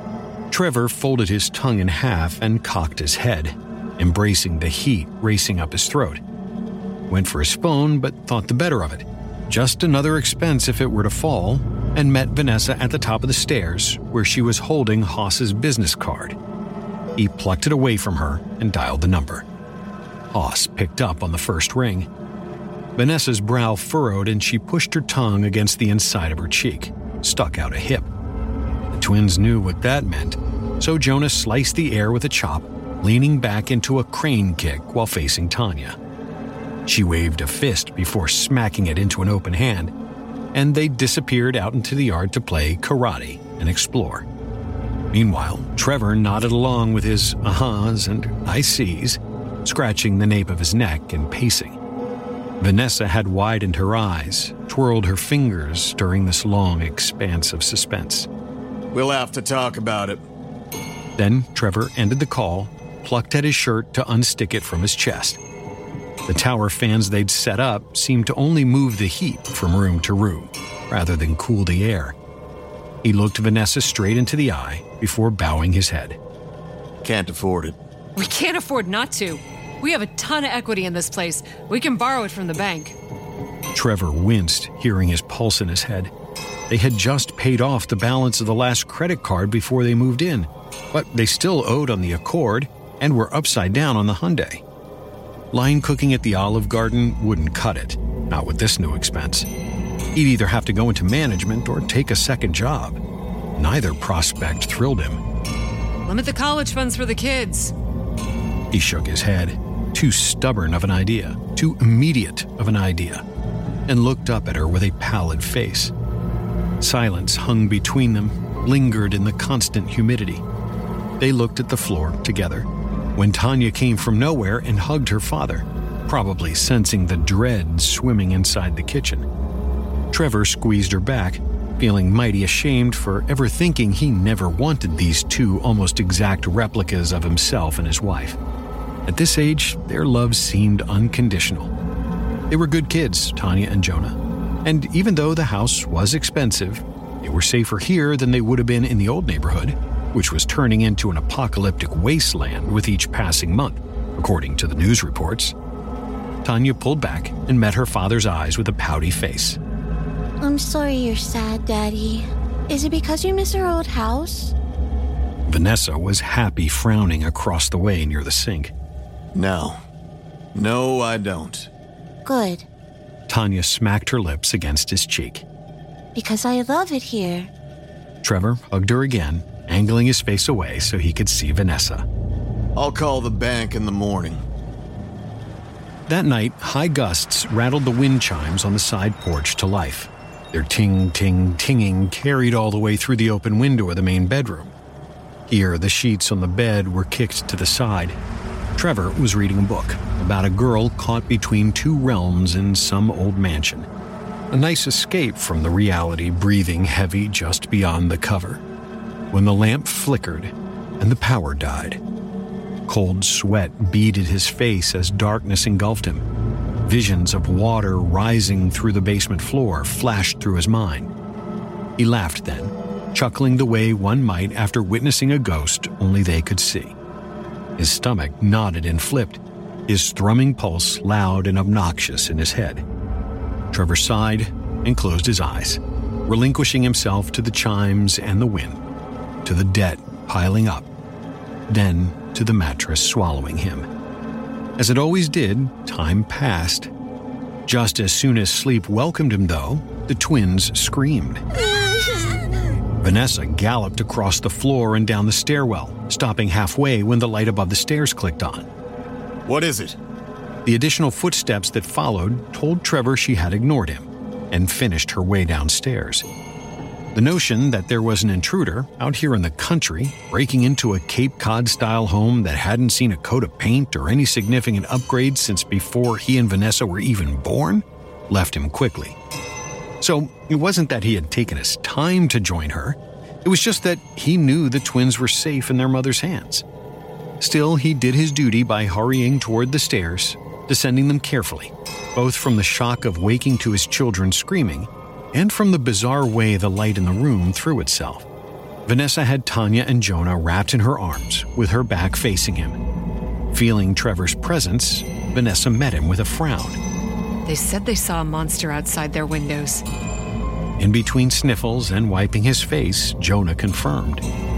Trevor folded his tongue in half and cocked his head, embracing the heat racing up his throat. Went for his phone, but thought the better of it. Just another expense if it were to fall, and met Vanessa at the top of the stairs, where she was holding Haas's business card. He plucked it away from her and dialed the number. Haas picked up on the first ring. Vanessa's brow furrowed and she pushed her tongue against the inside of her cheek, stuck out a hip. The twins knew what that meant, so Jonah sliced the air with a chop, leaning back into a crane kick while facing Tanya. She waved a fist before smacking it into an open hand, and they disappeared out into the yard to play karate and explore. Meanwhile, Trevor nodded along with his ahas and I sees, scratching the nape of his neck and pacing. Vanessa had widened her eyes, twirled her fingers during this long expanse of suspense. We'll have to talk about it. Then Trevor ended the call, plucked at his shirt to unstick it from his chest. The tower fans they'd set up seemed to only move the heat from room to room, rather than cool the air. He looked Vanessa straight into the eye before bowing his head. Can't afford it. We can't afford not to. We have a ton of equity in this place. We can borrow it from the bank. Trevor winced, hearing his pulse in his head. They had just paid off the balance of the last credit card before they moved in, but they still owed on the Accord and were upside down on the Hyundai. Line cooking at the Olive Garden wouldn't cut it, not with this new expense. He'd either have to go into management or take a second job. Neither prospect thrilled him. Limit the college funds for the kids. He shook his head, too stubborn of an idea, too immediate of an idea, and looked up at her with a pallid face. Silence hung between them, lingered in the constant humidity. They looked at the floor together, when Tanya came from nowhere and hugged her father, probably sensing the dread swimming inside the kitchen. Trevor squeezed her back, feeling mighty ashamed for ever thinking he never wanted these two almost exact replicas of himself and his wife. At this age, their love seemed unconditional. They were good kids, Tanya and Jonah, and even though the house was expensive, they were safer here than they would have been in the old neighborhood, which was turning into an apocalyptic wasteland with each passing month, according to the news reports. Tanya pulled back and met her father's eyes with a pouty face. I'm sorry you're sad, Daddy. Is it because you miss our old house? Vanessa was happy, frowning across the way near the sink. No, I don't. Good. Tanya smacked her lips against his cheek. Because I love it here. Trevor hugged her again, angling his face away so he could see Vanessa. I'll call the bank in the morning. That night, high gusts rattled the wind chimes on the side porch to life. Their ting-ting-tinging carried all the way through the open window of the main bedroom. Here, the sheets on the bed were kicked to the side. Trevor was reading a book about a girl caught between two realms in some old mansion. A nice escape from the reality breathing heavy just beyond the cover. When the lamp flickered and the power died. Cold sweat beaded his face as darkness engulfed him. Visions of water rising through the basement floor flashed through his mind. He laughed then, chuckling the way one might after witnessing a ghost only they could see. His stomach nodded and flipped, his thrumming pulse loud and obnoxious in his head. Trevor sighed and closed his eyes, relinquishing himself to the chimes and the wind, to the debt piling up, then to the mattress swallowing him. As it always did, time passed. Just as soon as sleep welcomed him, though, the twins screamed. Vanessa galloped across the floor and down the stairwell, stopping halfway when the light above the stairs clicked on. What is it? The additional footsteps that followed told Trevor she had ignored him and finished her way downstairs. The notion that there was an intruder out here in the country breaking into a Cape Cod-style home that hadn't seen a coat of paint or any significant upgrades since before he and Vanessa were even born left him quickly. So it wasn't that he had taken his time to join her. It was just that he knew the twins were safe in their mother's hands. Still, he did his duty by hurrying toward the stairs, descending them carefully, both from the shock of waking to his children screaming and from the bizarre way the light in the room threw itself. Vanessa had Tanya and Jonah wrapped in her arms, with her back facing him. Feeling Trevor's presence, Vanessa met him with a frown. They said they saw a monster outside their windows. In between sniffles and wiping his face, Jonah confirmed.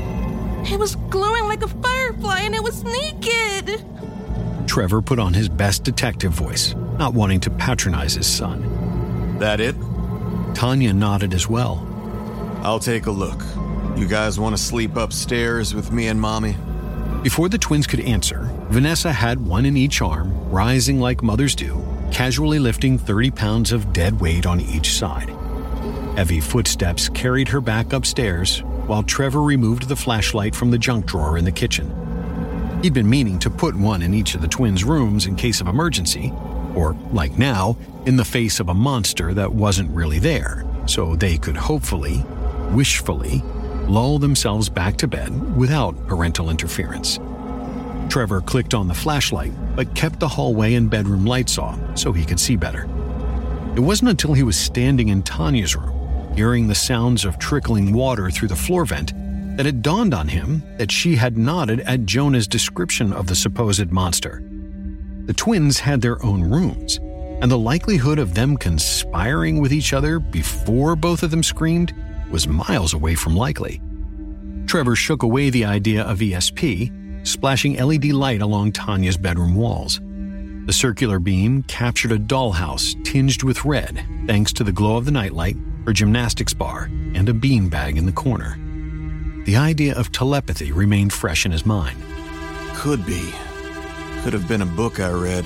It was glowing like a firefly and it was naked. Trevor put on his best detective voice, not wanting to patronize his son. That it? Tanya nodded as well. I'll take a look. You guys want to sleep upstairs with me and Mommy? Before the twins could answer, Vanessa had one in each arm, rising like mothers do, casually lifting 30 pounds of dead weight on each side. Heavy footsteps carried her back upstairs, while Trevor removed the flashlight from the junk drawer in the kitchen. He'd been meaning to put one in each of the twins' rooms in case of emergency, or, like now, in the face of a monster that wasn't really there, so they could hopefully, wishfully, lull themselves back to bed without parental interference. Trevor clicked on the flashlight, but kept the hallway and bedroom lights off so he could see better. It wasn't until he was standing in Tanya's room, hearing the sounds of trickling water through the floor vent, that it dawned on him that she had nodded at Jonah's description of the supposed monster. The twins had their own rooms, and the likelihood of them conspiring with each other before both of them screamed was miles away from likely. Trevor shook away the idea of ESP, splashing LED light along Tanya's bedroom walls. The circular beam captured a dollhouse tinged with red thanks to the glow of the nightlight, her gymnastics bar, and a beanbag in the corner. The idea of telepathy remained fresh in his mind. Could be. Could have been a book I read.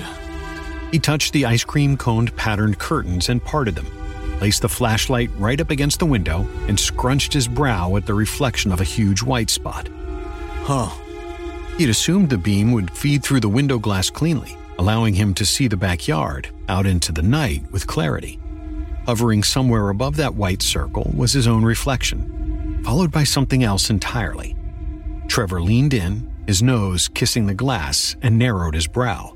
He touched the ice cream coned patterned curtains and parted them, placed the flashlight right up against the window, and scrunched his brow at the reflection of a huge white spot. Huh. He'd assumed the beam would feed through the window glass cleanly, allowing him to see the backyard out into the night with clarity. Hovering somewhere above that white circle was his own reflection, followed by something else entirely. Trevor leaned in, his nose kissing the glass, and narrowed his brow.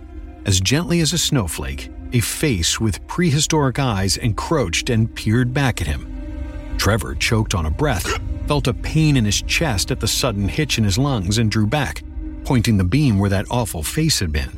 As gently as a snowflake, a face with prehistoric eyes encroached and peered back at him. Trevor choked on a breath, felt a pain in his chest at the sudden hitch in his lungs, and drew back, pointing the beam where that awful face had been.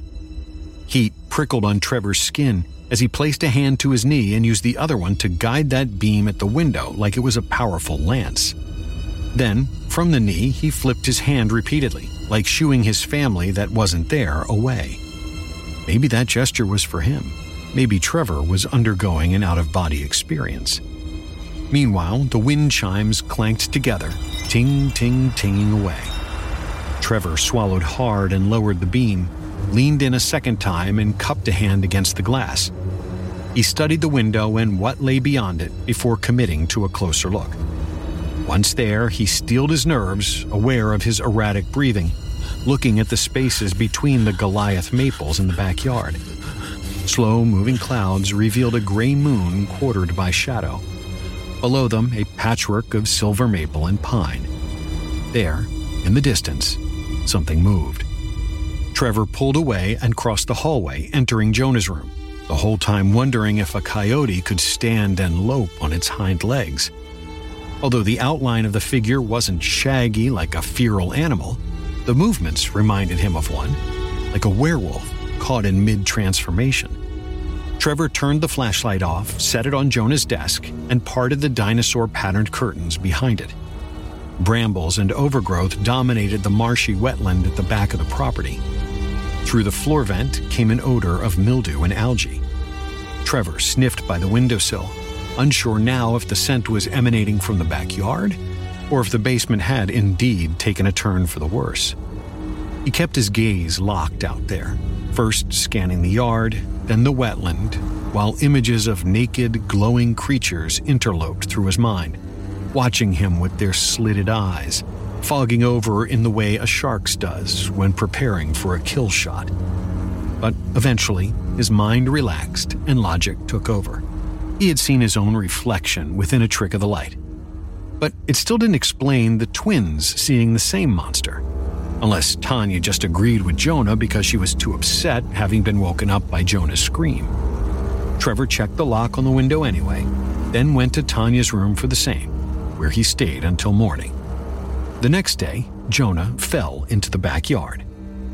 Heat prickled on Trevor's skin as he placed a hand to his knee and used the other one to guide that beam at the window like it was a powerful lance. Then, from the knee, he flipped his hand repeatedly, like shooing his family that wasn't there away. Maybe that gesture was for him. Maybe Trevor was undergoing an out-of-body experience. Meanwhile, the wind chimes clanked together, ting, ting, tinging away. Trevor swallowed hard and lowered the beam, leaned in a second time and cupped a hand against the glass. He studied the window and what lay beyond it before committing to a closer look. Once there, he steeled his nerves, aware of his erratic breathing, looking at the spaces between the Goliath maples in the backyard. Slow-moving clouds revealed a gray moon quartered by shadow. Below them, a patchwork of silver maple and pine. There, in the distance, something moved. Trevor pulled away and crossed the hallway, entering Jonah's room, the whole time wondering if a coyote could stand and lope on its hind legs. Although the outline of the figure wasn't shaggy like a feral animal, the movements reminded him of one, like a werewolf caught in mid-transformation. Trevor turned the flashlight off, set it on Jonah's desk, and parted the dinosaur-patterned curtains behind it. Brambles and overgrowth dominated the marshy wetland at the back of the property. Through the floor vent came an odor of mildew and algae. Trevor sniffed by the windowsill, unsure now if the scent was emanating from the backyard or if the basement had indeed taken a turn for the worse. He kept his gaze locked out there, first scanning the yard, then the wetland, while images of naked, glowing creatures interloped through his mind, watching him with their slitted eyes, fogging over in the way a shark's does when preparing for a kill shot. But eventually, his mind relaxed and logic took over. He had seen his own reflection within a trick of the light. But it still didn't explain the twins seeing the same monster. Unless Tanya just agreed with Jonah because she was too upset having been woken up by Jonah's scream. Trevor checked the lock on the window anyway, then went to Tanya's room for the same, where he stayed until morning. The next day, Jonah fell into the backyard.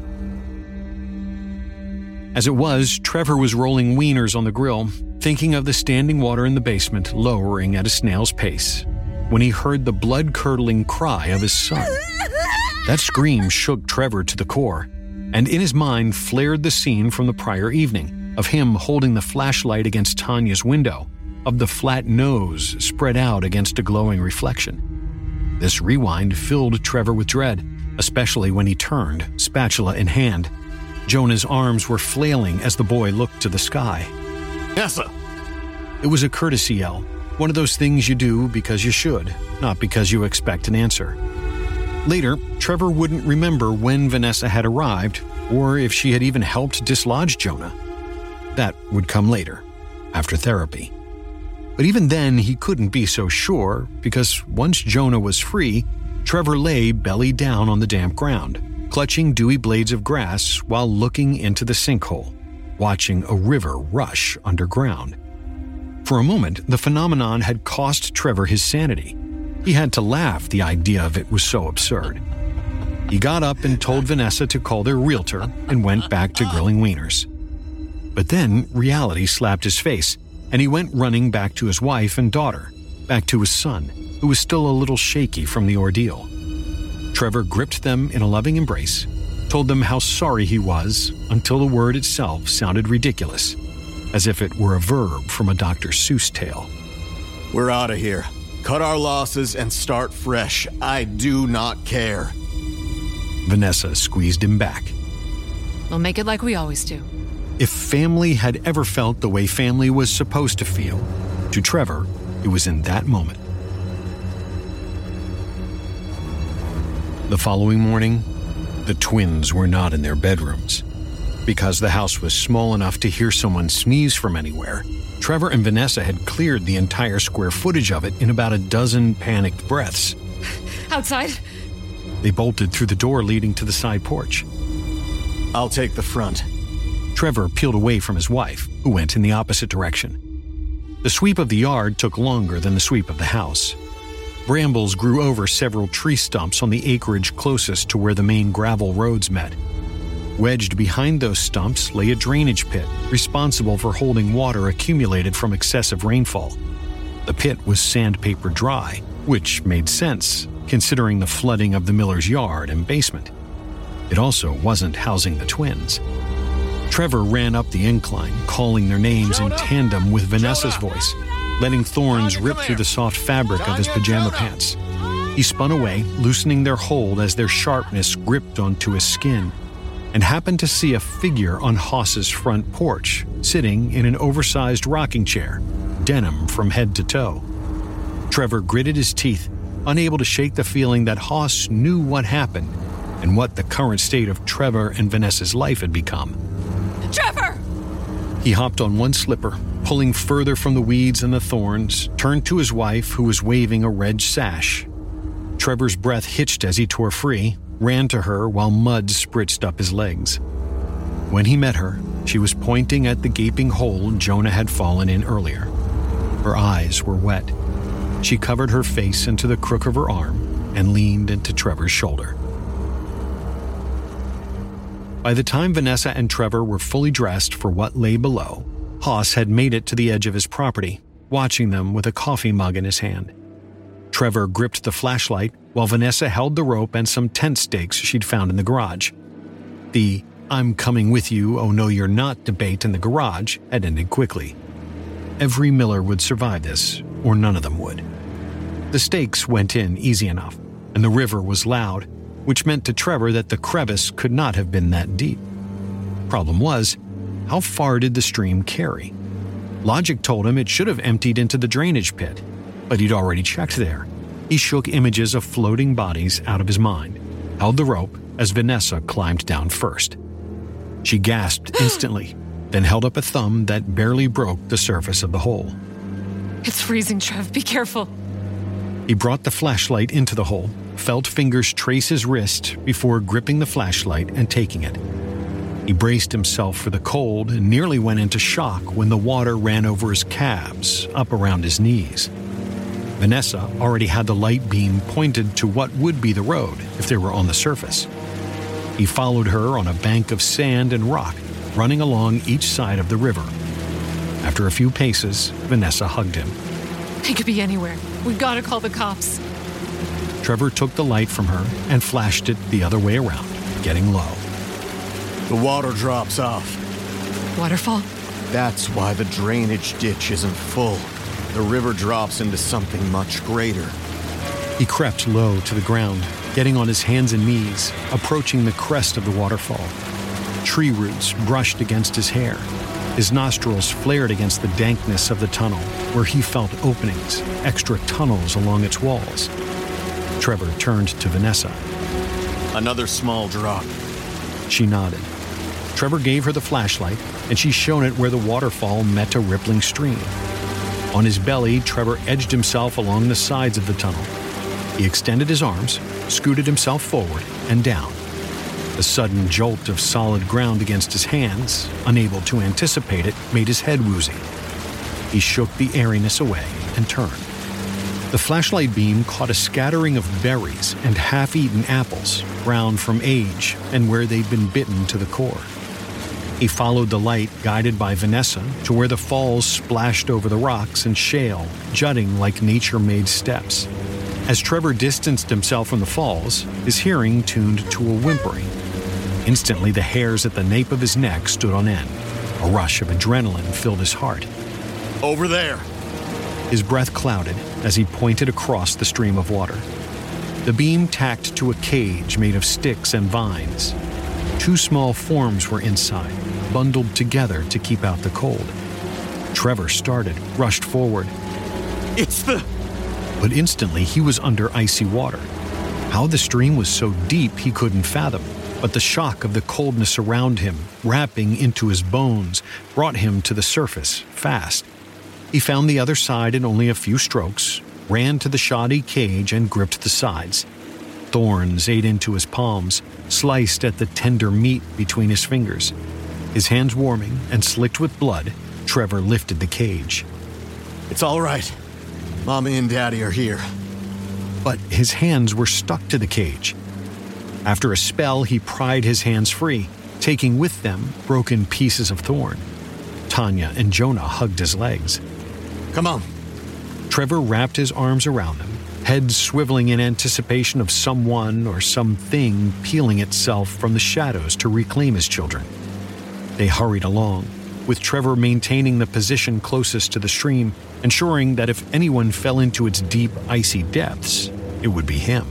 As it was, Trevor was rolling wieners on the grill, thinking of the standing water in the basement lowering at a snail's pace, when he heard the blood-curdling cry of his son. That scream shook Trevor to the core, and in his mind flared the scene from the prior evening of him holding the flashlight against Tanya's window, of the flat nose spread out against a glowing reflection. This rewind filled Trevor with dread, especially when he turned, spatula in hand. Jonah's arms were flailing as the boy looked to the sky. Nessa! It was a courtesy yell, one of those things you do because you should, not because you expect an answer. Later, Trevor wouldn't remember when Vanessa had arrived or if she had even helped dislodge Jonah. That would come later, after therapy. But even then, he couldn't be so sure because once Jonah was free, Trevor lay belly down on the damp ground, clutching dewy blades of grass while looking into the sinkhole, watching a river rush underground. For a moment, the phenomenon had cost Trevor his sanity. He had to laugh, the idea of it was so absurd. He got up and told Vanessa to call their realtor and went back to grilling wieners. But then reality slapped his face, and he went running back to his wife and daughter, back to his son, who was still a little shaky from the ordeal. Trevor gripped them in a loving embrace, told them how sorry he was until the word itself sounded ridiculous, as if it were a verb from a Dr. Seuss tale. We're out of here. Cut our losses and start fresh. I do not care. Vanessa squeezed him back. We'll make it like we always do. If family had ever felt the way family was supposed to feel, to Trevor, it was in that moment. The following morning, the twins were not in their bedrooms. Because the house was small enough to hear someone sneeze from anywhere, Trevor and Vanessa had cleared the entire square footage of it in about a dozen panicked breaths. Outside? They bolted through the door leading to the side porch. I'll take the front. Trevor peeled away from his wife, who went in the opposite direction. The sweep of the yard took longer than the sweep of the house. Brambles grew over several tree stumps on the acreage closest to where the main gravel roads met. Wedged behind those stumps lay a drainage pit, responsible for holding water accumulated from excessive rainfall. The pit was sandpaper dry, which made sense, considering the flooding of the Miller's yard and basement. It also wasn't housing the twins. Trevor ran up the incline, calling their names in tandem with Vanessa's voice, letting thorns rip through the soft fabric of his pajama pants. He spun away, loosening their hold as their sharpness gripped onto his skin, and happened to see a figure on Haas's front porch, sitting in an oversized rocking chair, denim from head to toe. Trevor gritted his teeth, unable to shake the feeling that Haas knew what happened and what the current state of Trevor and Vanessa's life had become. Trevor! He hopped on one slipper, pulling further from the weeds and the thorns, turned to his wife, who was waving a red sash. Trevor's breath hitched as he tore free, ran to her while mud spritzed up his legs. When he met her, she was pointing at the gaping hole Jonah had fallen in earlier. Her eyes were wet. She covered her face into the crook of her arm and leaned into Trevor's shoulder. By the time Vanessa and Trevor were fully dressed for what lay below, Haas had made it to the edge of his property, watching them with a coffee mug in his hand. Trevor gripped the flashlight while Vanessa held the rope and some tent stakes she'd found in the garage. The "I'm coming with you, oh no you're not" debate in the garage had ended quickly. Every Miller would survive this, or none of them would. The stakes went in easy enough, and the river was loud, which meant to Trevor that the crevice could not have been that deep. Problem was, how far did the stream carry? Logic told him it should have emptied into the drainage pit, but he'd already checked there. He shook images of floating bodies out of his mind, held the rope as Vanessa climbed down first. She gasped instantly, then held up a thumb that barely broke the surface of the hole. It's freezing, Trev. Be careful. He brought the flashlight into the hole, felt fingers trace his wrist before gripping the flashlight and taking it. He braced himself for the cold and nearly went into shock when the water ran over his calves, up around his knees. Vanessa already had the light beam pointed to what would be the road if they were on the surface. He followed her on a bank of sand and rock, running along each side of the river. After a few paces, Vanessa hugged him. They could be anywhere. We gotta call the cops. Trevor took the light from her and flashed it the other way around, getting low. The water drops off. Waterfall? That's why the drainage ditch isn't full. The river drops into something much greater. He crept low to the ground, getting on his hands and knees, approaching the crest of the waterfall. Tree roots brushed against his hair. His nostrils flared against the dankness of the tunnel, where he felt openings, extra tunnels along its walls. Trevor turned to Vanessa. Another small drop. She nodded. Trevor gave her the flashlight, and she shone it where the waterfall met a rippling stream. On his belly, Trevor edged himself along the sides of the tunnel. He extended his arms, scooted himself forward and down. The sudden jolt of solid ground against his hands, unable to anticipate it, made his head woozy. He shook the airiness away and turned. The flashlight beam caught a scattering of berries and half-eaten apples, brown from age and where they'd been bitten to the core. He followed the light, guided by Vanessa, to where the falls splashed over the rocks and shale, jutting like nature-made steps. As Trevor distanced himself from the falls, his hearing tuned to a whimpering. Instantly, the hairs at the nape of his neck stood on end. A rush of adrenaline filled his heart. Over there! His breath clouded as he pointed across the stream of water. The beam tacked to a cage made of sticks and vines. Two small forms were inside, bundled together to keep out the cold. Trevor started, rushed forward. It's the... But instantly he was under icy water. How the stream was so deep he couldn't fathom, but the shock of the coldness around him, wrapping into his bones, brought him to the surface fast. He found the other side in only a few strokes, ran to the shoddy cage and gripped the sides. Thorns ate into his palms, sliced at the tender meat between his fingers. His hands warming and slicked with blood, Trevor lifted the cage. It's all right. Mommy and Daddy are here. But his hands were stuck to the cage. After a spell, he pried his hands free, taking with them broken pieces of thorn. Tanya and Jonah hugged his legs. Come on. Trevor wrapped his arms around them, head swiveling in anticipation of someone or something peeling itself from the shadows to reclaim his children. They hurried along, with Trevor maintaining the position closest to the stream, ensuring that if anyone fell into its deep, icy depths, it would be him.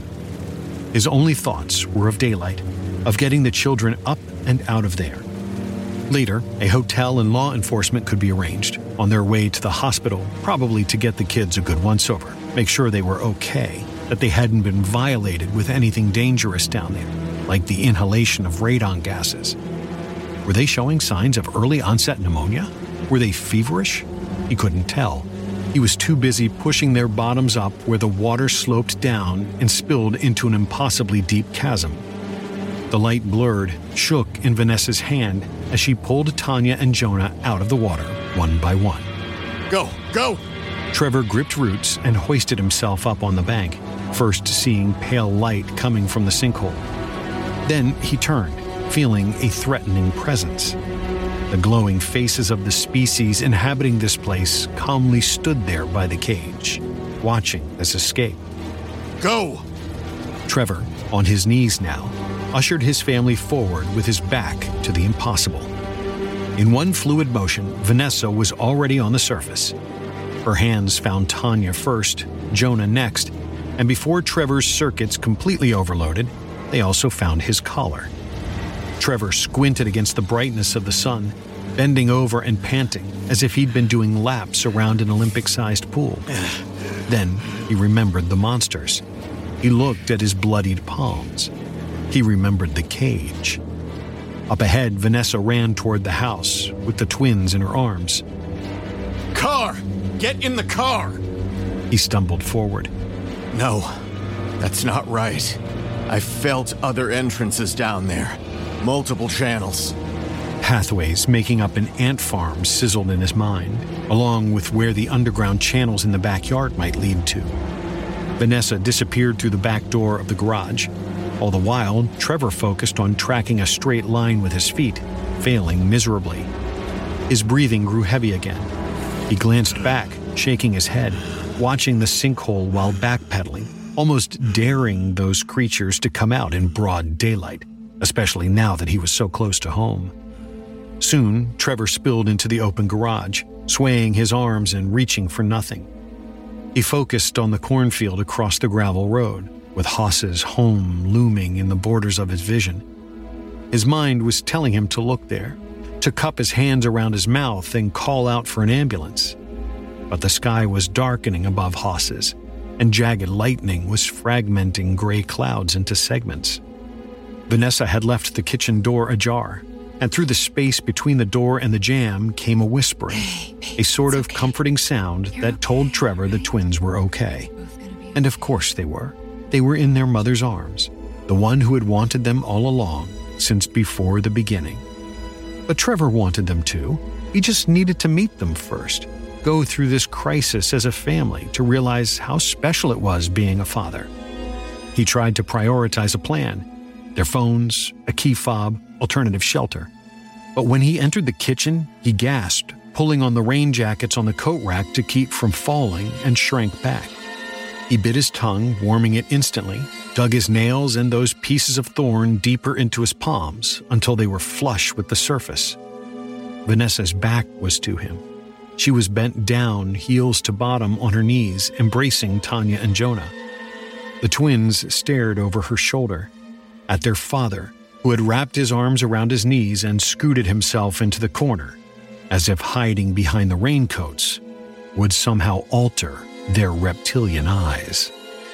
His only thoughts were of daylight, of getting the children up and out of there. Later, a hotel and law enforcement could be arranged, on their way to the hospital, probably to get the kids a good once-over, make sure they were okay, that they hadn't been violated with anything dangerous down there, like the inhalation of radon gases. Were they showing signs of early-onset pneumonia? Were they feverish? He couldn't tell. He was too busy pushing their bottoms up where the water sloped down and spilled into an impossibly deep chasm. The light blurred, shook in Vanessa's hand as she pulled Tanya and Jonah out of the water, one by one. Go! Go! Trevor gripped roots and hoisted himself up on the bank, first seeing pale light coming from the sinkhole. Then he turned, feeling a threatening presence. The glowing faces of the species inhabiting this place calmly stood there by the cage, watching this escape. Go! Trevor, on his knees now, ushered his family forward with his back to the impossible. In one fluid motion, Vanessa was already on the surface. Her hands found Tanya first, Jonah next, and before Trevor's circuits completely overloaded, they also found his collar. Trevor squinted against the brightness of the sun, bending over and panting as if he'd been doing laps around an Olympic-sized pool. Then he remembered the monsters. He looked at his bloodied palms. He remembered the cage. Up ahead, Vanessa ran toward the house with the twins in her arms. Car! Get in the car! He stumbled forward. No, that's not right. I felt other entrances down there. Multiple channels. Pathways making up an ant farm sizzled in his mind, along with where the underground channels in the backyard might lead to. Vanessa disappeared through the back door of the garage. All the while, Trevor focused on tracking a straight line with his feet, failing miserably. His breathing grew heavy again. He glanced back, shaking his head, watching the sinkhole while backpedaling, almost daring those creatures to come out in broad daylight, especially now that he was so close to home. Soon, Trevor spilled into the open garage, swaying his arms and reaching for nothing. He focused on the cornfield across the gravel road, with Haas's home looming in the borders of his vision. His mind was telling him to look there, to cup his hands around his mouth and call out for an ambulance. But the sky was darkening above Haas's, and jagged lightning was fragmenting gray clouds into segments. Vanessa had left the kitchen door ajar, and through the space between the door and the jamb came a whispering, a sort of comforting sound that told Trevor the twins were okay. And of course they were. They were in their mother's arms, the one who had wanted them all along, since before the beginning. But Trevor wanted them too. He just needed to meet them first, go through this crisis as a family to realize how special it was being a father. He tried to prioritize a plan, their phones, a key fob, alternative shelter. But when he entered the kitchen, he gasped, pulling on the rain jackets on the coat rack to keep from falling, and shrank back. He bit his tongue, warming it instantly, dug his nails and those pieces of thorn deeper into his palms until they were flush with the surface. Vanessa's back was to him. She was bent down, heels to bottom on her knees, embracing Tanya and Jonah. The twins stared over her shoulder at their father, who had wrapped his arms around his knees and scooted himself into the corner, as if hiding behind the raincoats would somehow alter their reptilian eyes.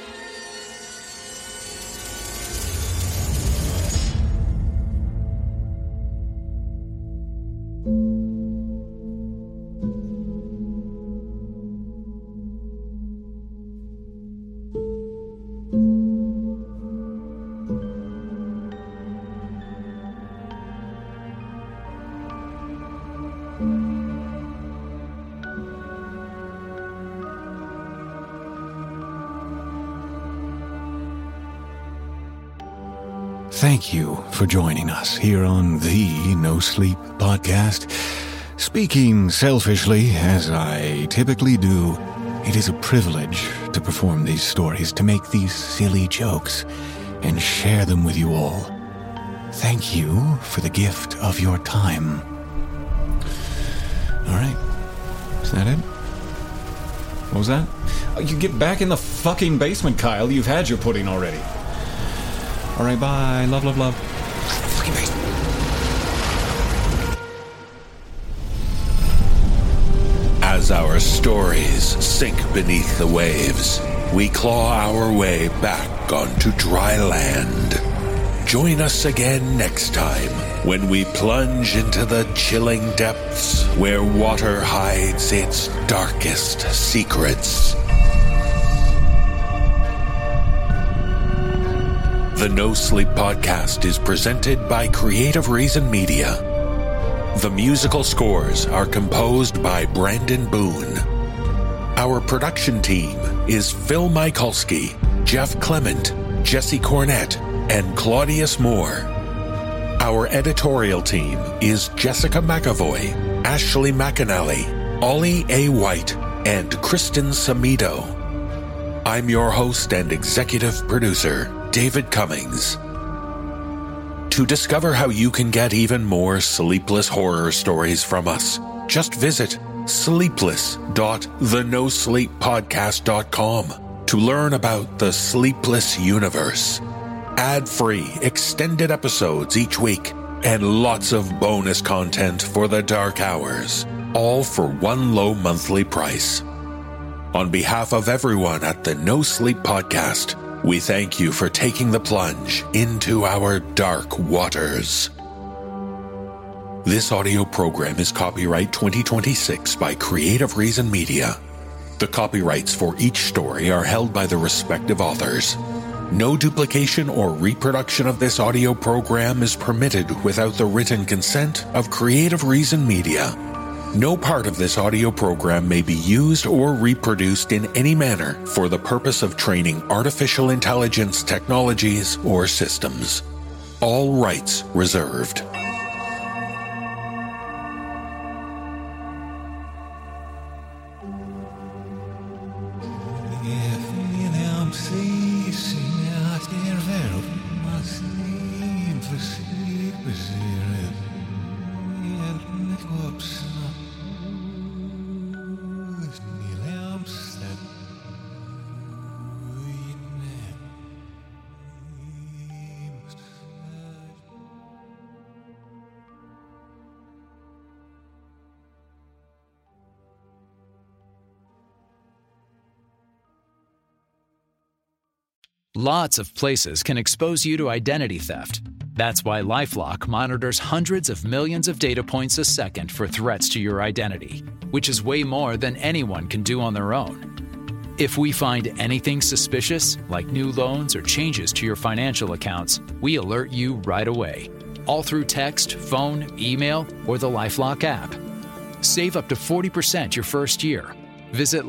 Thank you for joining us here on the No Sleep Podcast. Speaking selfishly, as I typically do, it is a privilege to perform these stories, to make these silly jokes, and share them with you all. Thank you for the gift of your time. All right. Is that it? What was that? Oh, you get back in the fucking basement, Kyle. You've had your pudding already. All right, bye. Love, love, love. Fucking basement. As our stories sink beneath the waves, we claw our way back onto dry land. Join us again next time when we plunge into the chilling depths where water hides its darkest secrets. The No Sleep Podcast is presented by Creative Reason Media. The musical scores are composed by Brandon Boone. Our production team is Phil Michalski, Jeff Clement, Jesse Cornett, and Claudius Moore. Our editorial team is Jessica McAvoy, Ashley McAnally, Ollie A. White, and Kristen Samido. I'm your host and executive producer, David Cummings. To discover how you can get even more sleepless horror stories from us, just visit sleepless.thenosleeppodcast.com to learn about the Sleepless universe. Ad-free, extended episodes each week, and lots of bonus content for the dark hours, all for one low monthly price. On behalf of everyone at the No Sleep Podcast, we thank you for taking the plunge into our dark waters. This audio program is copyright 2026 by Creative Reason Media. The copyrights for each story are held by the respective authors. No duplication or reproduction of this audio program is permitted without the written consent of Creative Reason Media. No part of this audio program may be used or reproduced in any manner for the purpose of training artificial intelligence technologies or systems. All rights reserved. Lots of places can expose you to identity theft. That's why LifeLock monitors hundreds of millions of data points a second for threats to your identity, which is way more than anyone can do on their own. If we find anything suspicious, like new loans or changes to your financial accounts, we alert you right away, all through text, phone, email, or the LifeLock app. Save up to 40% your first year. Visit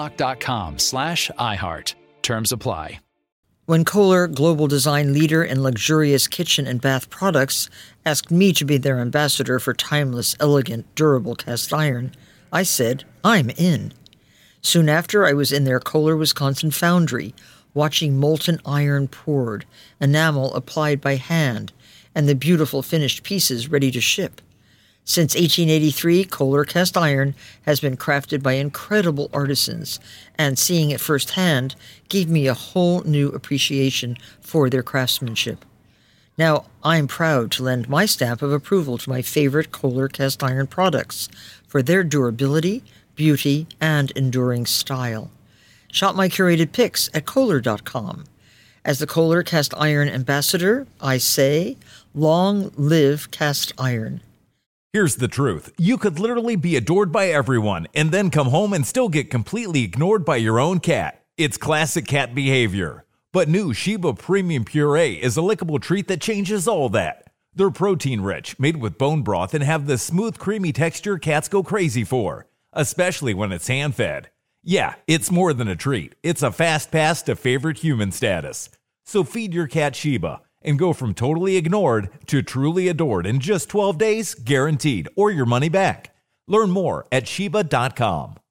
lifelock.com/iHeart. Terms apply. When Kohler, global design leader in luxurious kitchen and bath products, asked me to be their ambassador for timeless, elegant, durable cast iron, I said, I'm in. Soon after, I was in their Kohler, Wisconsin foundry, watching molten iron poured, enamel applied by hand, and the beautiful finished pieces ready to ship. Since 1883, Kohler cast iron has been crafted by incredible artisans, and seeing it firsthand gave me a whole new appreciation for their craftsmanship. Now, I'm proud to lend my stamp of approval to my favorite Kohler cast iron products for their durability, beauty, and enduring style. Shop my curated picks at Kohler.com. As the Kohler cast iron ambassador, I say, long live cast iron. Here's the truth. You could literally be adored by everyone and then come home and still get completely ignored by your own cat. It's classic cat behavior. But new Sheba Premium Puree is a lickable treat that changes all that. They're protein-rich, made with bone broth, and have the smooth, creamy texture cats go crazy for, especially when it's hand-fed. Yeah, it's more than a treat. It's a fast pass to favorite human status. So feed your cat Sheba and go from totally ignored to truly adored in just 12 days, guaranteed, or your money back. Learn more at Sheba.com.